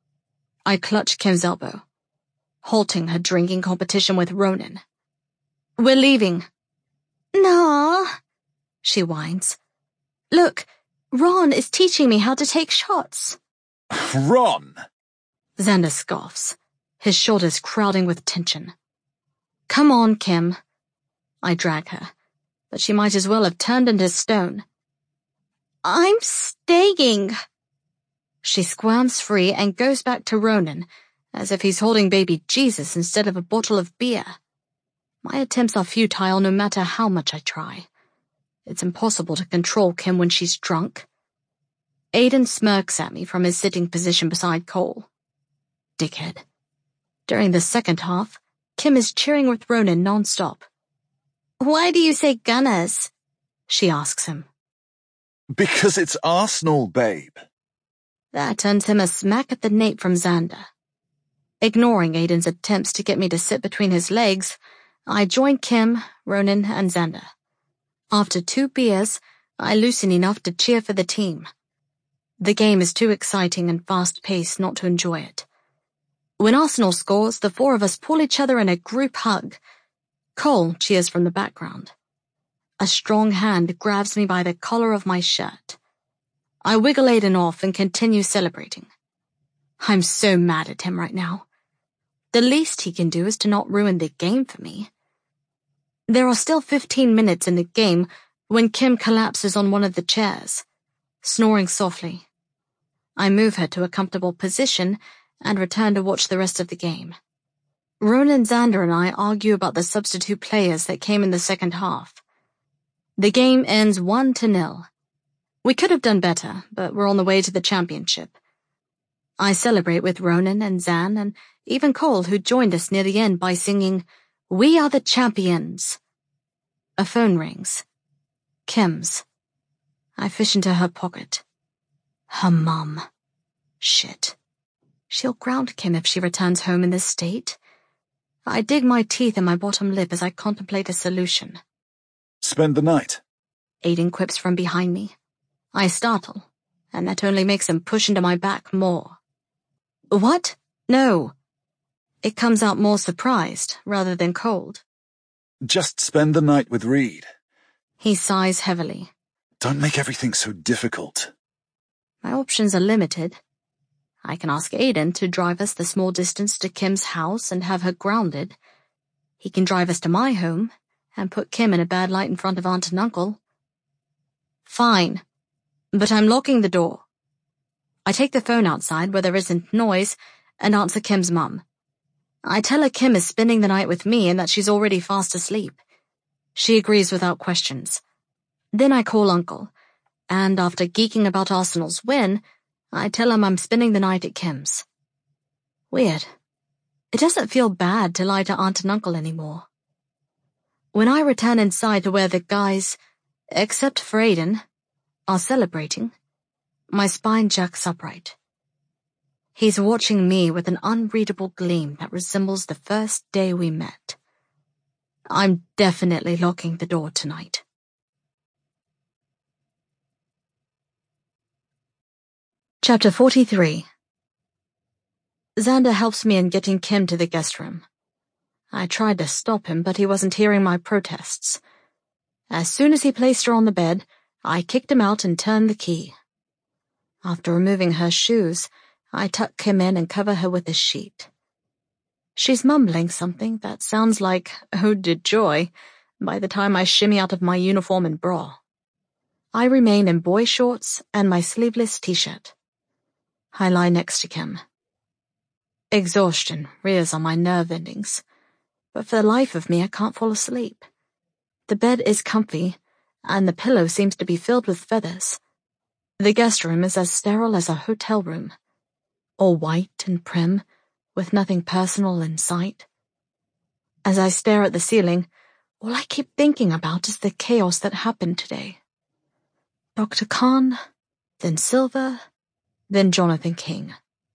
I clutch Kim's elbow, halting her drinking competition with Ronan. We're leaving. No, she whines. Look, Ron is teaching me how to take shots. Ron! Xander scoffs, his shoulders crowding with tension. Come on, Kim. I drag her, but she might as well have turned into stone. I'm staying. She squirms free and goes back to Ronan, as if he's holding baby Jesus instead of a bottle of beer. My attempts are futile no matter how much I try. It's impossible to control Kim when she's drunk. Aiden smirks at me from his sitting position beside Cole. Dickhead. During the second half, Kim is cheering with Ronan non-stop. Why do you say Gunners? She asks him. Because it's Arsenal, babe. That earns him a smack at the nape from Xander. Ignoring Aiden's attempts to get me to sit between his legs, I join Kim, Ronan, and Xander. After two beers, I loosen enough to cheer for the team. The game is too exciting and fast-paced not to enjoy it. When Arsenal scores, the four of us pull each other in a group hug. Cole cheers from the background. A strong hand grabs me by the collar of my shirt. I wiggle Aiden off and continue celebrating. I'm so mad at him right now. The least he can do is to not ruin the game for me. There are still fifteen minutes in the game when Kim collapses on one of the chairs, snoring softly. I move her to a comfortable position and return to watch the rest of the game. Ronan, Xander, and I argue about the substitute players that came in the second half. The game ends one to nil. We could have done better, but we're on the way to the championship. I celebrate with Ronan and Zan and even Cole, who joined us near the end by singing, "We are the champions." A phone rings. Kim's. I fish into her pocket. Her mum. Shit. She'll ground Kim if she returns home in this state. I dig my teeth in my bottom lip as I contemplate a solution. Spend the night. Aiden quips from behind me. I startle, and that only makes him push into my back more. What? No. It comes out more surprised rather than cold. Just spend the night with Reed. He sighs heavily. Don't make everything so difficult. My options are limited. I can ask Aiden to drive us the small distance to Kim's house and have her grounded. He can drive us to my home and put Kim in a bad light in front of Aunt and Uncle. Fine, but I'm locking the door. I take the phone outside where there isn't noise and answer Kim's mum. I tell her Kim is spending the night with me and that she's already fast asleep. She agrees without questions. Then I call Uncle, and after geeking about Arsenal's win, I tell him I'm spending the night at Kim's. Weird. It doesn't feel bad to lie to Aunt and Uncle anymore. When I return inside to where the guys, except for Aiden, are celebrating, my spine jerks upright. He's watching me with an unreadable gleam that resembles the first day we met. I'm definitely locking the door tonight. Chapter forty-three. Xander helps me in getting Kim to the guest room. I tried to stop him, but he wasn't hearing my protests. As soon as he placed her on the bed, I kicked him out and turned the key. After removing her shoes, I tuck Kim in and cover her with a sheet. She's mumbling something that sounds like "Ode to Joy" by the time I shimmy out of my uniform and bra. I remain in boy shorts and my sleeveless t-shirt. I lie next to Kim. Exhaustion rears on my nerve endings, but for the life of me I can't fall asleep. The bed is comfy, and the pillow seems to be filled with feathers. The guest room is as sterile as a hotel room, all white and prim, with nothing personal in sight. As I stare at the ceiling, all I keep thinking about is the chaos that happened today. Doctor Khan, then Silver, then Jonathan King.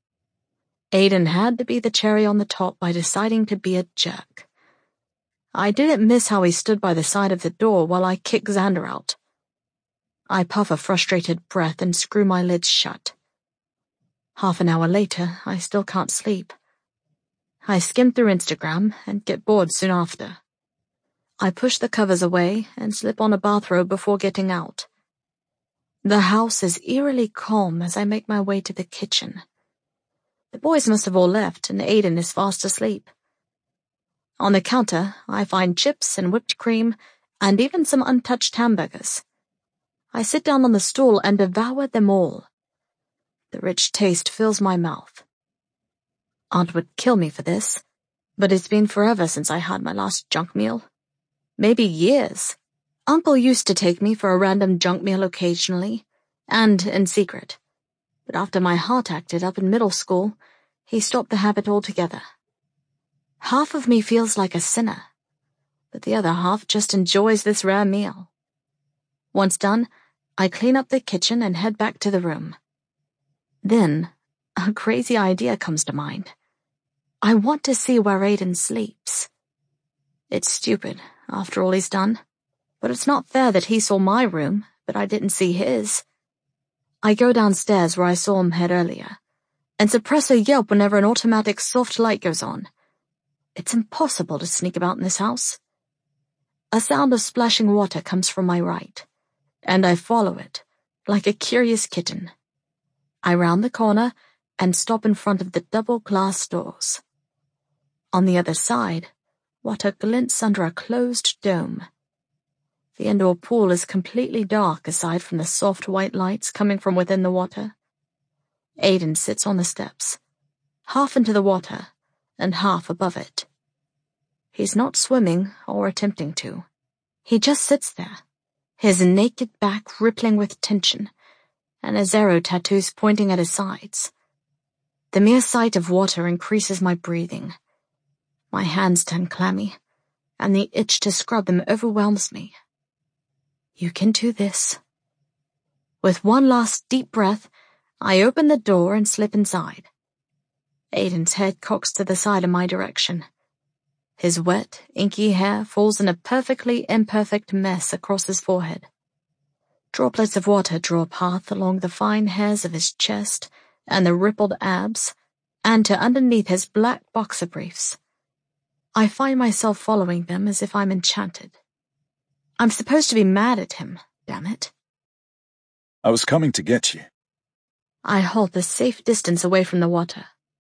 Aiden had to be the cherry on the top by deciding to be a jerk. I didn't miss how he stood by the side of the door while I kicked Xander out. I puff a frustrated breath and screw my lids shut. Half an hour later, I still can't sleep. I skim through Instagram and get bored soon after. I push the covers away and slip on a bathrobe before getting out. The house is eerily calm as I make my way to the kitchen. The boys must have all left, and Aiden is fast asleep. On the counter, I find chips and whipped cream, and even some untouched hamburgers. I sit down on the stool and devour them all. The rich taste fills my mouth. Aunt would kill me for this, but it's been forever since I had my last junk meal. Maybe years. Uncle used to take me for a random junk meal occasionally, and in secret. But after my heart acted up in middle school, he stopped the habit altogether. Half of me feels like a sinner, but the other half just enjoys this rare meal. Once done, I clean up the kitchen and head back to the room. Then, a crazy idea comes to mind. I want to see where Aiden sleeps. It's stupid, after all he's done, but it's not fair that he saw my room, but I didn't see his. I go downstairs where I saw him head earlier, and suppress a yelp whenever an automatic soft light goes on. It's impossible to sneak about in this house. A sound of splashing water comes from my right, and I follow it, like a curious kitten. I round the corner and stop in front of the double glass doors. On the other side, water glints under a closed dome. The indoor pool is completely dark aside from the soft white lights coming from within the water. Aiden sits on the steps, half into the water and half above it. He's not swimming or attempting to. He just sits there, his naked back rippling with tension, and his arrow tattoos pointing at his sides. The mere sight of water increases my breathing. My hands turn clammy, and the itch to scrub them overwhelms me. You can do this. With one last deep breath, I open the door and slip inside. Aiden's head cocks to the side in my direction. His wet, inky hair falls in a perfectly imperfect mess across his forehead. Droplets of water draw a path along the fine hairs of his chest and the rippled abs, and to underneath his black boxer briefs. I find myself following them as if I'm enchanted. I'm supposed to be mad at him, damn it. I was coming to get you. I halt a safe distance away from the water.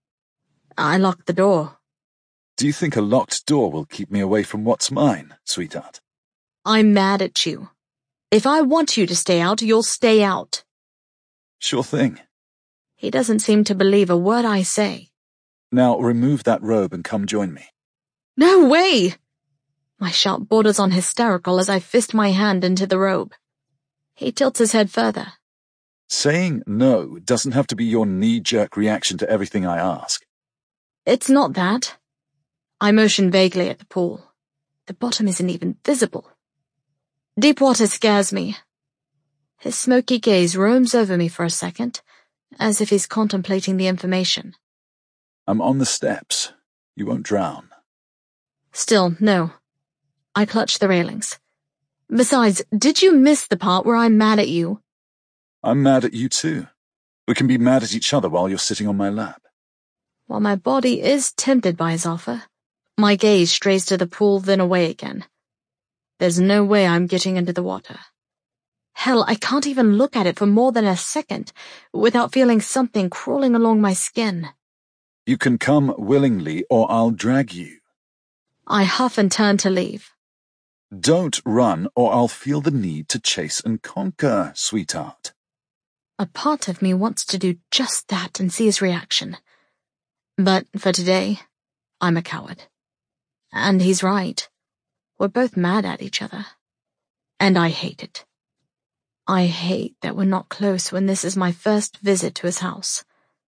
I lock the door. Do you think a locked door will keep me away from what's mine, sweetheart? I'm mad at you. If I want you to stay out, you'll stay out. Sure thing. He doesn't seem to believe a word I say. Now remove that robe and come join me. No way! My shout borders on hysterical as I fist my hand into the robe. He tilts his head further. Saying no doesn't have to be your knee-jerk reaction to everything I ask. It's not that. I motion vaguely at the pool. The bottom isn't even visible. Deep water scares me. His smoky gaze roams over me for a second, as if he's contemplating the information. I'm on the steps. You won't drown. Still, no. I clutch the railings. Besides, did you miss the part where I'm mad at you? I'm mad at you too. We can be mad at each other while you're sitting on my lap. While my body is tempted by his offer, my gaze strays to the pool, then away again. There's no way I'm getting into the water. Hell, I can't even look at it for more than a second without feeling something crawling along my skin. You can come willingly or I'll drag you. I huff and turn to leave. Don't run or I'll feel the need to chase and conquer, sweetheart. A part of me wants to do just that and see his reaction. But for today, I'm a coward. And he's right. We're both mad at each other. And I hate it. I hate that we're not close when this is my first visit to his house.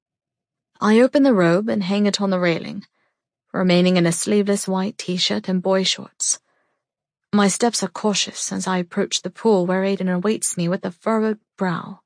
I open the robe and hang it on the railing, remaining in a sleeveless white t-shirt and boy shorts. My steps are cautious as I approach the pool where Aiden awaits me with a furrowed brow.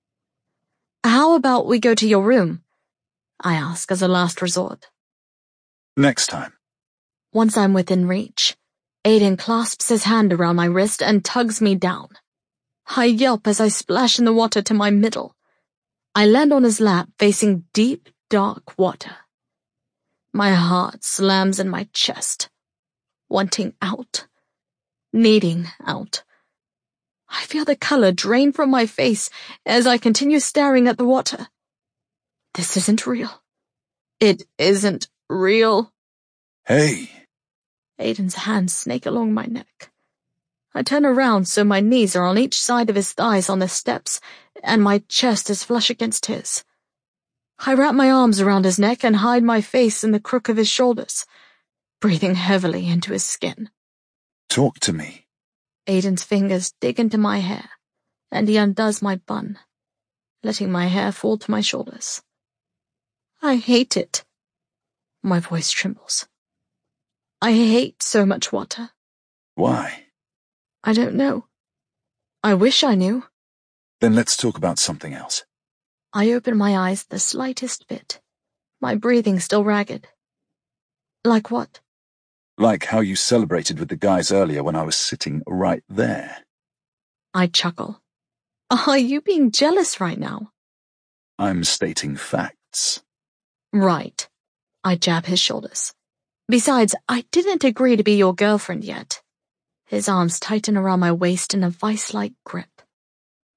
How about we go to your room? I ask as a last resort. Next time. Once I'm within reach, Aiden clasps his hand around my wrist and tugs me down. I yelp as I splash in the water to my middle. I land on his lap, facing deep, dark water. My heart slams in my chest, wanting out, needing out. I feel the color drain from my face as I continue staring at the water. This isn't real. It isn't real. Hey. Aiden's hands snake along my neck. I turn around so my knees are on each side of his thighs on the steps, and my chest is flush against his. I wrap my arms around his neck and hide my face in the crook of his shoulders, breathing heavily into his skin. Talk to me. Aiden's fingers dig into my hair, and he undoes my bun, letting my hair fall to my shoulders. I hate it. My voice trembles. I hate so much water. Why? I don't know. I wish I knew. Then let's talk about something else. I open my eyes the slightest bit, my breathing still ragged. Like what? Like how you celebrated with the guys earlier when I was sitting right there. I chuckle. Are you being jealous right now? I'm stating facts. Right. I jab his shoulders. Besides, I didn't agree to be your girlfriend yet. His arms tighten around my waist in a vice-like grip.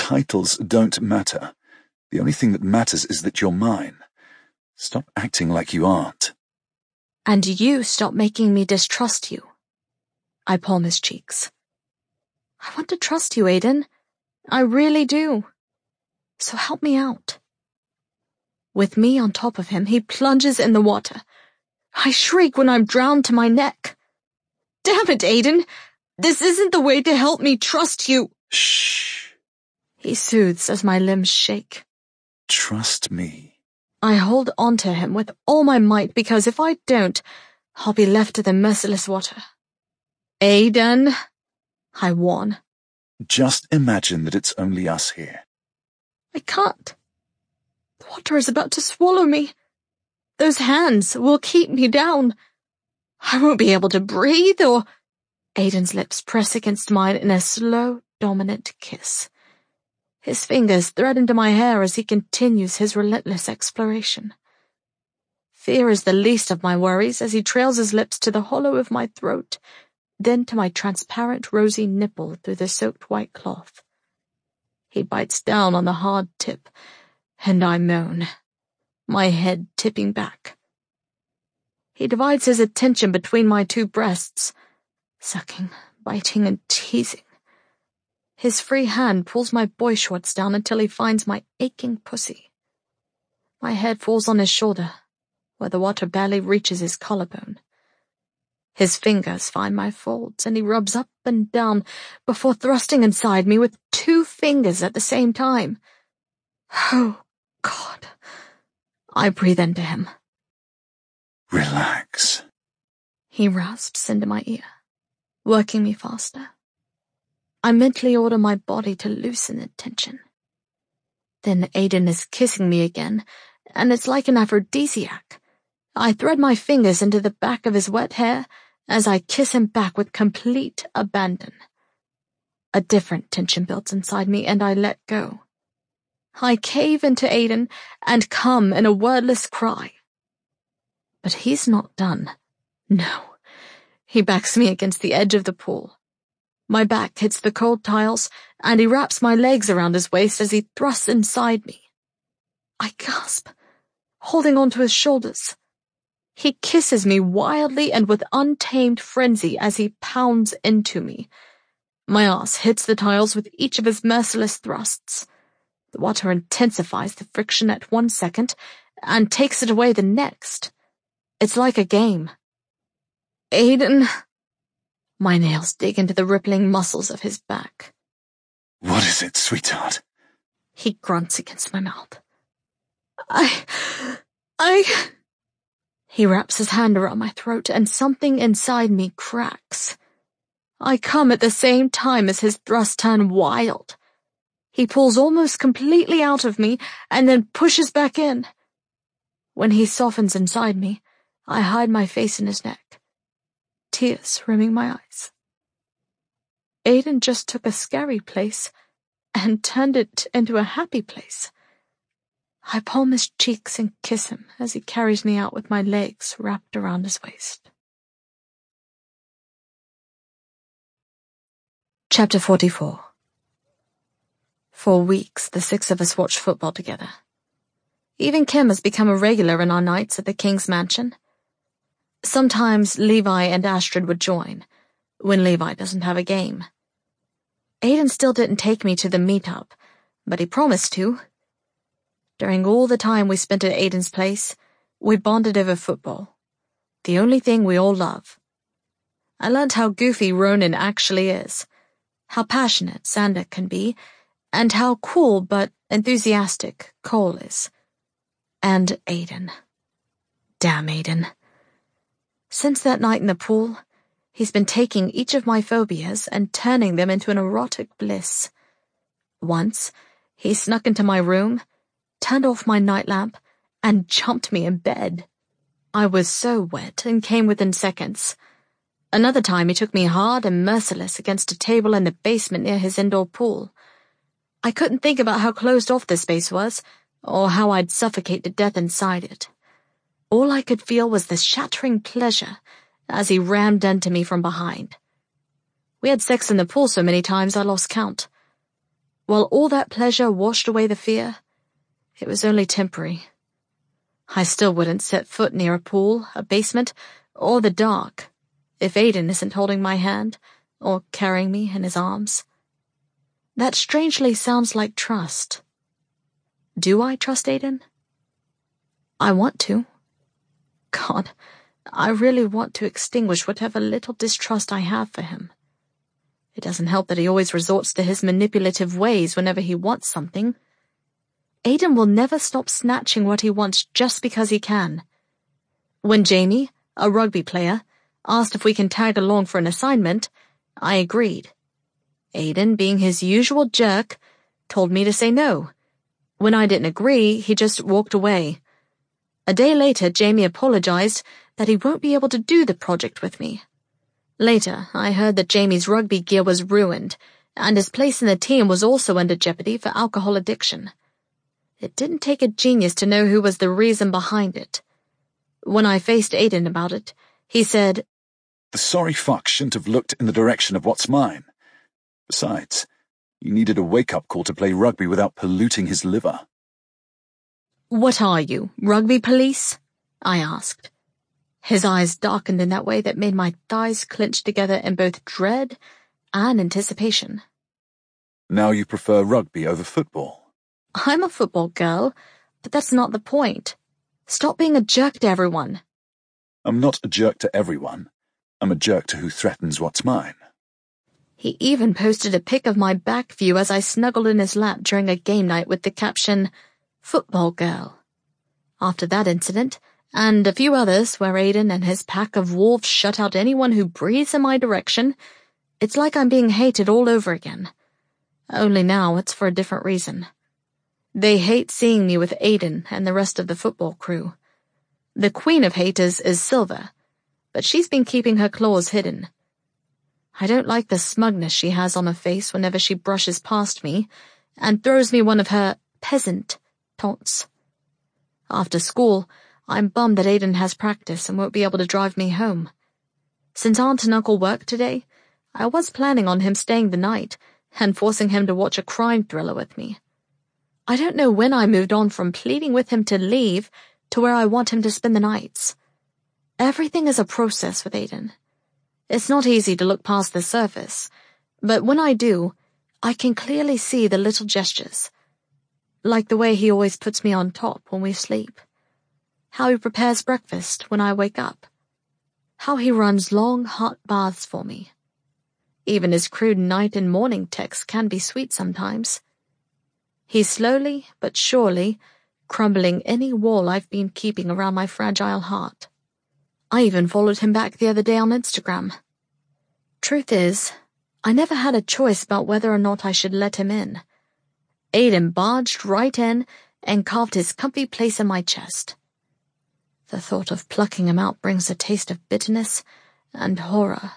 Titles don't matter. The only thing that matters is that you're mine. Stop acting like you aren't. And you stop making me distrust you. I palm his cheeks. I want to trust you, Aiden. I really do. So help me out. With me on top of him, he plunges in the water. I shriek when I'm drowned to my neck. Damn it, Aiden! This isn't the way to help me trust you. Shh. He soothes as my limbs shake. Trust me. I hold on to him with all my might because if I don't, I'll be left to the merciless water. Aiden, I warn. Just imagine that it's only us here. I can't. The water is about to swallow me. Those hands will keep me down. I won't be able to breathe or... Aiden's lips press against mine in a slow, dominant kiss. His fingers thread into my hair as he continues his relentless exploration. Fear is the least of my worries as he trails his lips to the hollow of my throat, then to my transparent rosy nipple through the soaked white cloth. He bites down on the hard tip, and I moan, my head tipping back. He divides his attention between my two breasts, sucking, biting, and teasing. His free hand pulls my boy shorts down until he finds my aching pussy. My head falls on his shoulder, where the water barely reaches his collarbone. His fingers find my folds, and he rubs up and down before thrusting inside me with two fingers at the same time. Oh, God. I breathe into him. Relax. He rasps into my ear, working me faster. I mentally order my body to loosen the tension. Then Aiden is kissing me again, and it's like an aphrodisiac. I thread my fingers into the back of his wet hair as I kiss him back with complete abandon. A different tension builds inside me, and I let go. I cave into Aiden and come in a wordless cry. But he's not done. No. He backs me against the edge of the pool. My back hits the cold tiles, and he wraps my legs around his waist as he thrusts inside me. I gasp, holding onto his shoulders. He kisses me wildly and with untamed frenzy as he pounds into me. My ass hits the tiles with each of his merciless thrusts. The water intensifies the friction at one second and takes it away the next. It's like a game. Aiden... My nails dig into the rippling muscles of his back. What is it, sweetheart? He grunts against my mouth. I... I... He wraps his hand around my throat and something inside me cracks. I come at the same time as his thrusts turn wild. He pulls almost completely out of me and then pushes back in. When he softens inside me, I hide my face in his neck. Tears rimming my eyes. Aiden just took a scary place and turned it into a happy place. I palm his cheeks and kiss him as he carries me out with my legs wrapped around his waist. Chapter forty-four. For weeks, the six of us watched football together. Even Kim has become a regular in our nights at the King's Mansion. Sometimes Levi and Astrid would join, when Levi doesn't have a game. Aiden still didn't take me to the meetup, but he promised to. During all the time we spent at Aiden's place, we bonded over football, the only thing we all love. I learned how goofy Ronan actually is, how passionate Sander can be, and how cool but enthusiastic Cole is. And Aiden. Damn Aiden. Since that night in the pool, he's been taking each of my phobias and turning them into an erotic bliss. Once, he snuck into my room, turned off my nightlamp, and jumped me in bed. I was so wet and came within seconds. Another time he took me hard and merciless against a table in the basement near his indoor pool. I couldn't think about how closed off the space was, or how I'd suffocate to death inside it. All I could feel was the shattering pleasure as he rammed into me from behind. We had sex in the pool so many times I lost count. while all that pleasure washed away the fear, it was only temporary. I still wouldn't set foot near a pool, a basement, or the dark if Aiden isn't holding my hand or carrying me in his arms. That strangely sounds like trust. Do I trust Aiden? I want to. God, I really want to extinguish whatever little distrust I have for him. It doesn't help that he always resorts to his manipulative ways whenever he wants something. Aiden will never stop snatching what he wants just because he can. When Jamie, a rugby player, asked if we can tag along for an assignment, I agreed. Aiden, being his usual jerk, told me to say no. When I didn't agree, he just walked away. A day later, Jamie apologized that he won't be able to do the project with me. Later, I heard that Jamie's rugby gear was ruined, and his place in the team was also under jeopardy for alcohol addiction. It didn't take a genius to know who was the reason behind it. When I faced Aiden about it, he said, "The sorry fuck shouldn't have looked in the direction of what's mine. Besides, you needed a wake-up call to play rugby without polluting his liver." "What are you, rugby police?" I asked. His eyes darkened in that way that made my thighs clench together in both dread and anticipation. "Now you prefer rugby over football?" I'm a football girl, but that's not the point. Stop being a jerk to everyone. "I'm not a jerk to everyone. I'm a jerk to who threatens what's mine." He even posted a pic of my back view as I snuggled in his lap during a game night with the caption, "Football girl." After that incident, and a few others where Aiden and his pack of wolves shut out anyone who breathes in my direction, it's like I'm being hated all over again. Only now it's for a different reason. They hate seeing me with Aiden and the rest of the football crew. The queen of haters is Silver, but she's been keeping her claws hidden. I don't like the smugness she has on her face whenever she brushes past me and throws me one of her peasant taunts. After school, I'm bummed that Aiden has practice and won't be able to drive me home. Since Aunt and Uncle work today, I was planning on him staying the night and forcing him to watch a crime thriller with me. I don't know when I moved on from pleading with him to leave to where I want him to spend the nights. Everything is a process with Aiden. It's not easy to look past the surface, but when I do, I can clearly see the little gestures. Like the way he always puts me on top when we sleep. How he prepares breakfast when I wake up. How he runs long, hot baths for me. Even his crude night and morning texts can be sweet sometimes. He's slowly but surely crumbling any wall I've been keeping around my fragile heart. I even followed him back the other day on Instagram. Truth is, I never had a choice about whether or not I should let him in. Aiden barged right in and carved his comfy place in my chest. The thought of plucking him out brings a taste of bitterness and horror.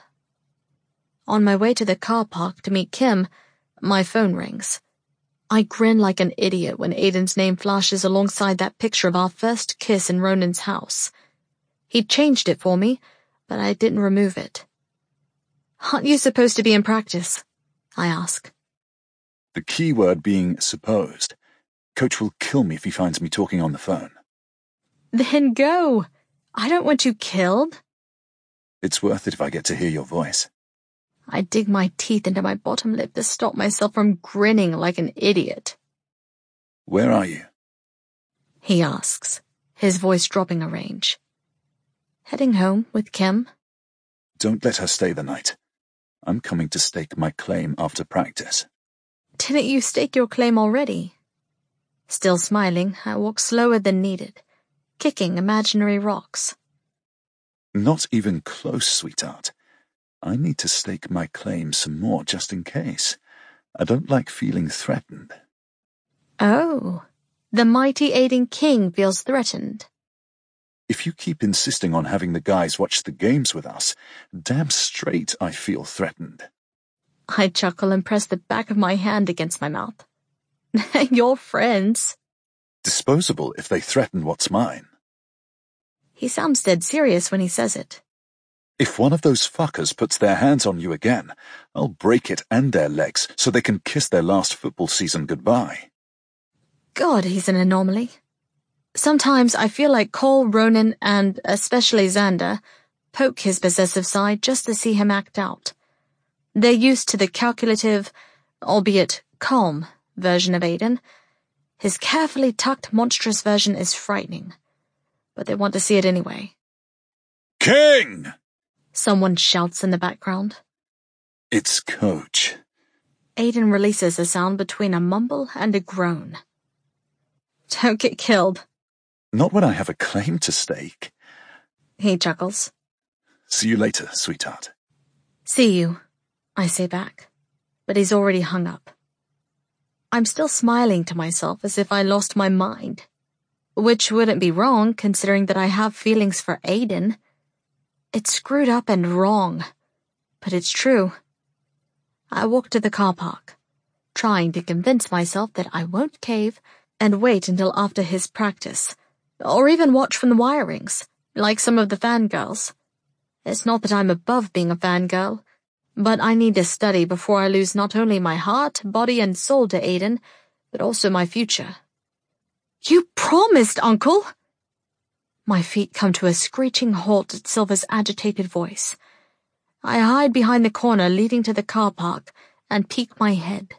On my way to the car park to meet Kim, my phone rings. I grin like an idiot when Aiden's name flashes alongside that picture of our first kiss in Ronan's house. He changed it for me, but I didn't remove it. "Aren't you supposed to be in practice?" I ask. The key word being supposed. Coach will kill me if he finds me talking on the phone. Then go. I don't want you killed. It's worth it if I get to hear your voice. I dig my teeth into my bottom lip to stop myself from grinning like an idiot. "Where are you?" he asks, his voice dropping a range. "Heading home with Kim." "Don't let her stay the night. I'm coming to stake my claim after practice." "Didn't you stake your claim already?" Still smiling, I walk slower than needed, kicking imaginary rocks. "Not even close, sweetheart. I need to stake my claim some more just in case. I don't like feeling threatened." Oh, the mighty Aiden King feels threatened. "If you keep insisting on having the guys watch the games with us, damn straight I feel threatened." I chuckle and press the back of my hand against my mouth. "You're friends." "Disposable if they threaten what's mine." He sounds dead serious when he says it. If one of those fuckers puts their hands on you again, I'll break it and their legs so they can kiss their last football season goodbye. God, he's an anomaly. Sometimes I feel like Cole, Ronan, and especially Xander poke his possessive side just to see him act out. They're used to the calculative, albeit calm, version of Aiden. His carefully tucked, monstrous version is frightening, but they want to see it anyway. King! Someone shouts in the background. It's Coach. Aiden releases a sound between a mumble and a groan. Don't get killed. Not when I have a claim to stake. He chuckles. See you later, sweetheart. See you, I say back, but he's already hung up. I'm still smiling to myself as if I lost my mind, which wouldn't be wrong considering that I have feelings for Aiden. It's screwed up and wrong, but it's true. I walk to the car park, trying to convince myself that I won't cave and wait until after his practice, or even watch from the wirings, like some of the fangirls. It's not that I'm above being a fangirl, but I need to study before I lose not only my heart, body, and soul to Aiden, but also my future. You promised, Uncle! My feet come to a screeching halt at Silver's agitated voice. I hide behind the corner leading to the car park and peek my head.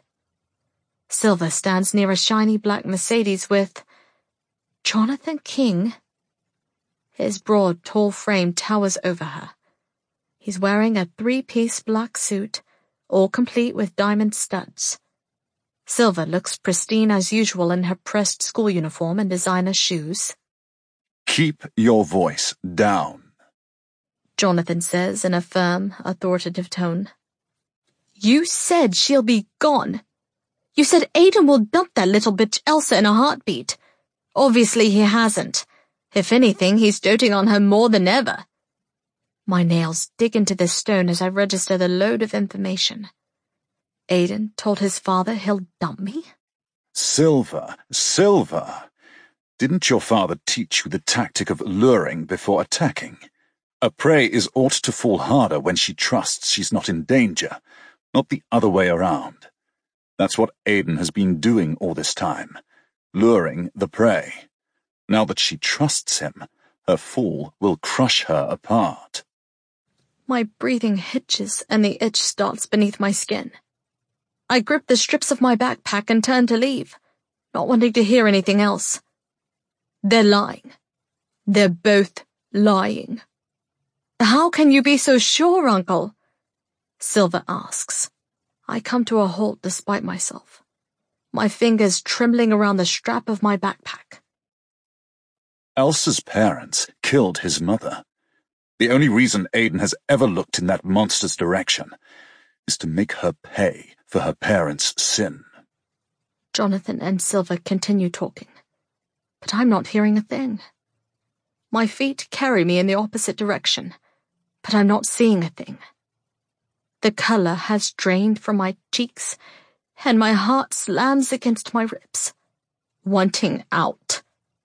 Silver stands near a shiny black Mercedes with Jonathan King. His broad, tall frame towers over her. He's wearing a three-piece black suit, all complete with diamond studs. Silver looks pristine as usual in her pressed school uniform and designer shoes. Keep your voice down, Jonathan says in a firm, authoritative tone. You said she'll be gone. You said Aiden will dump that little bitch Elsa in a heartbeat. Obviously he hasn't. If anything, he's doting on her more than ever. My nails dig into the stone as I register the load of information. Aiden told his father he'll dump me? Silver, Silver. Didn't your father teach you the tactic of luring before attacking? A prey is ought to fall harder when she trusts she's not in danger, not the other way around. That's what Aiden has been doing all this time, luring the prey. Now that she trusts him, her fall will crush her apart. My breathing hitches and the itch starts beneath my skin. I grip the strips of my backpack and turn to leave, not wanting to hear anything else. They're lying. They're both lying. How can you be so sure, Uncle? Silver asks. I come to a halt despite myself, my fingers trembling around the strap of my backpack. Elsa's parents killed his mother. The only reason Aiden has ever looked in that monster's direction is to make her pay for her parents' sin. Jonathan and Silver continue talking, but I'm not hearing a thing. My feet carry me in the opposite direction, but I'm not seeing a thing. The color has drained from my cheeks, and my heart slams against my ribs, wanting out.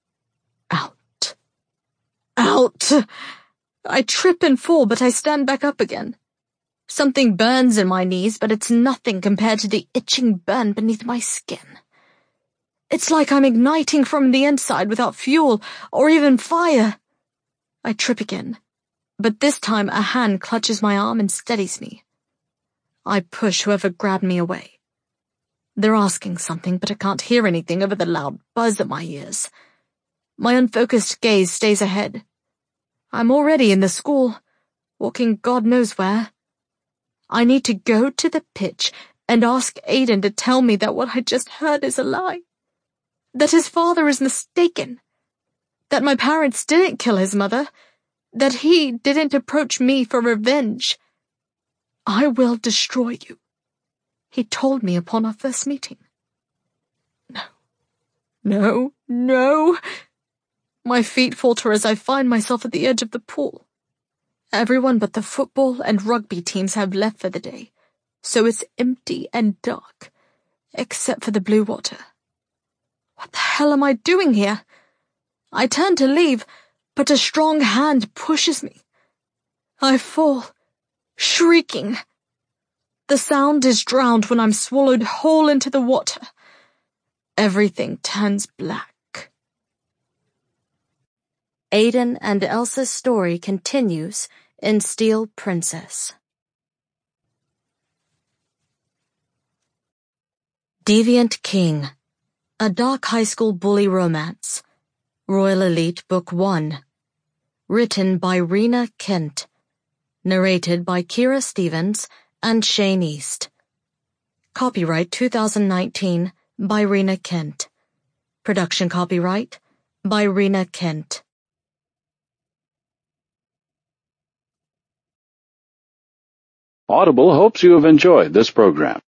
Out. Out! I trip and fall, but I stand back up again. Something burns in my knees, but it's nothing compared to the itching burn beneath my skin. It's like I'm igniting from the inside without fuel or even fire. I trip again, but this time a hand clutches my arm and steadies me. I push whoever grabbed me away. They're asking something, but I can't hear anything over the loud buzz at my ears. My unfocused gaze stays ahead. I'm already in the school, walking God knows where. I need to go to the pitch and ask Aiden to tell me that what I just heard is a lie. That his father is mistaken. That my parents didn't kill his mother. That he didn't approach me for revenge. I will destroy you, he told me upon our first meeting. No, no, no. My feet falter as I find myself at the edge of the pool. Everyone but the football and rugby teams have left for the day, so it's empty and dark, except for the blue water. What the hell am I doing here? I turn to leave, but a strong hand pushes me. I fall, shrieking. The sound is drowned when I'm swallowed whole into the water. Everything turns black. Aiden and Elsa's story continues in Steel Princess. Deviant King, a dark high school bully romance. Royal Elite Book one. Written by Rena Kent. Narrated by Kira Stevens and Shane East. Copyright two thousand nineteen by Rena Kent. Production copyright by Rena Kent. Audible hopes you have enjoyed this program.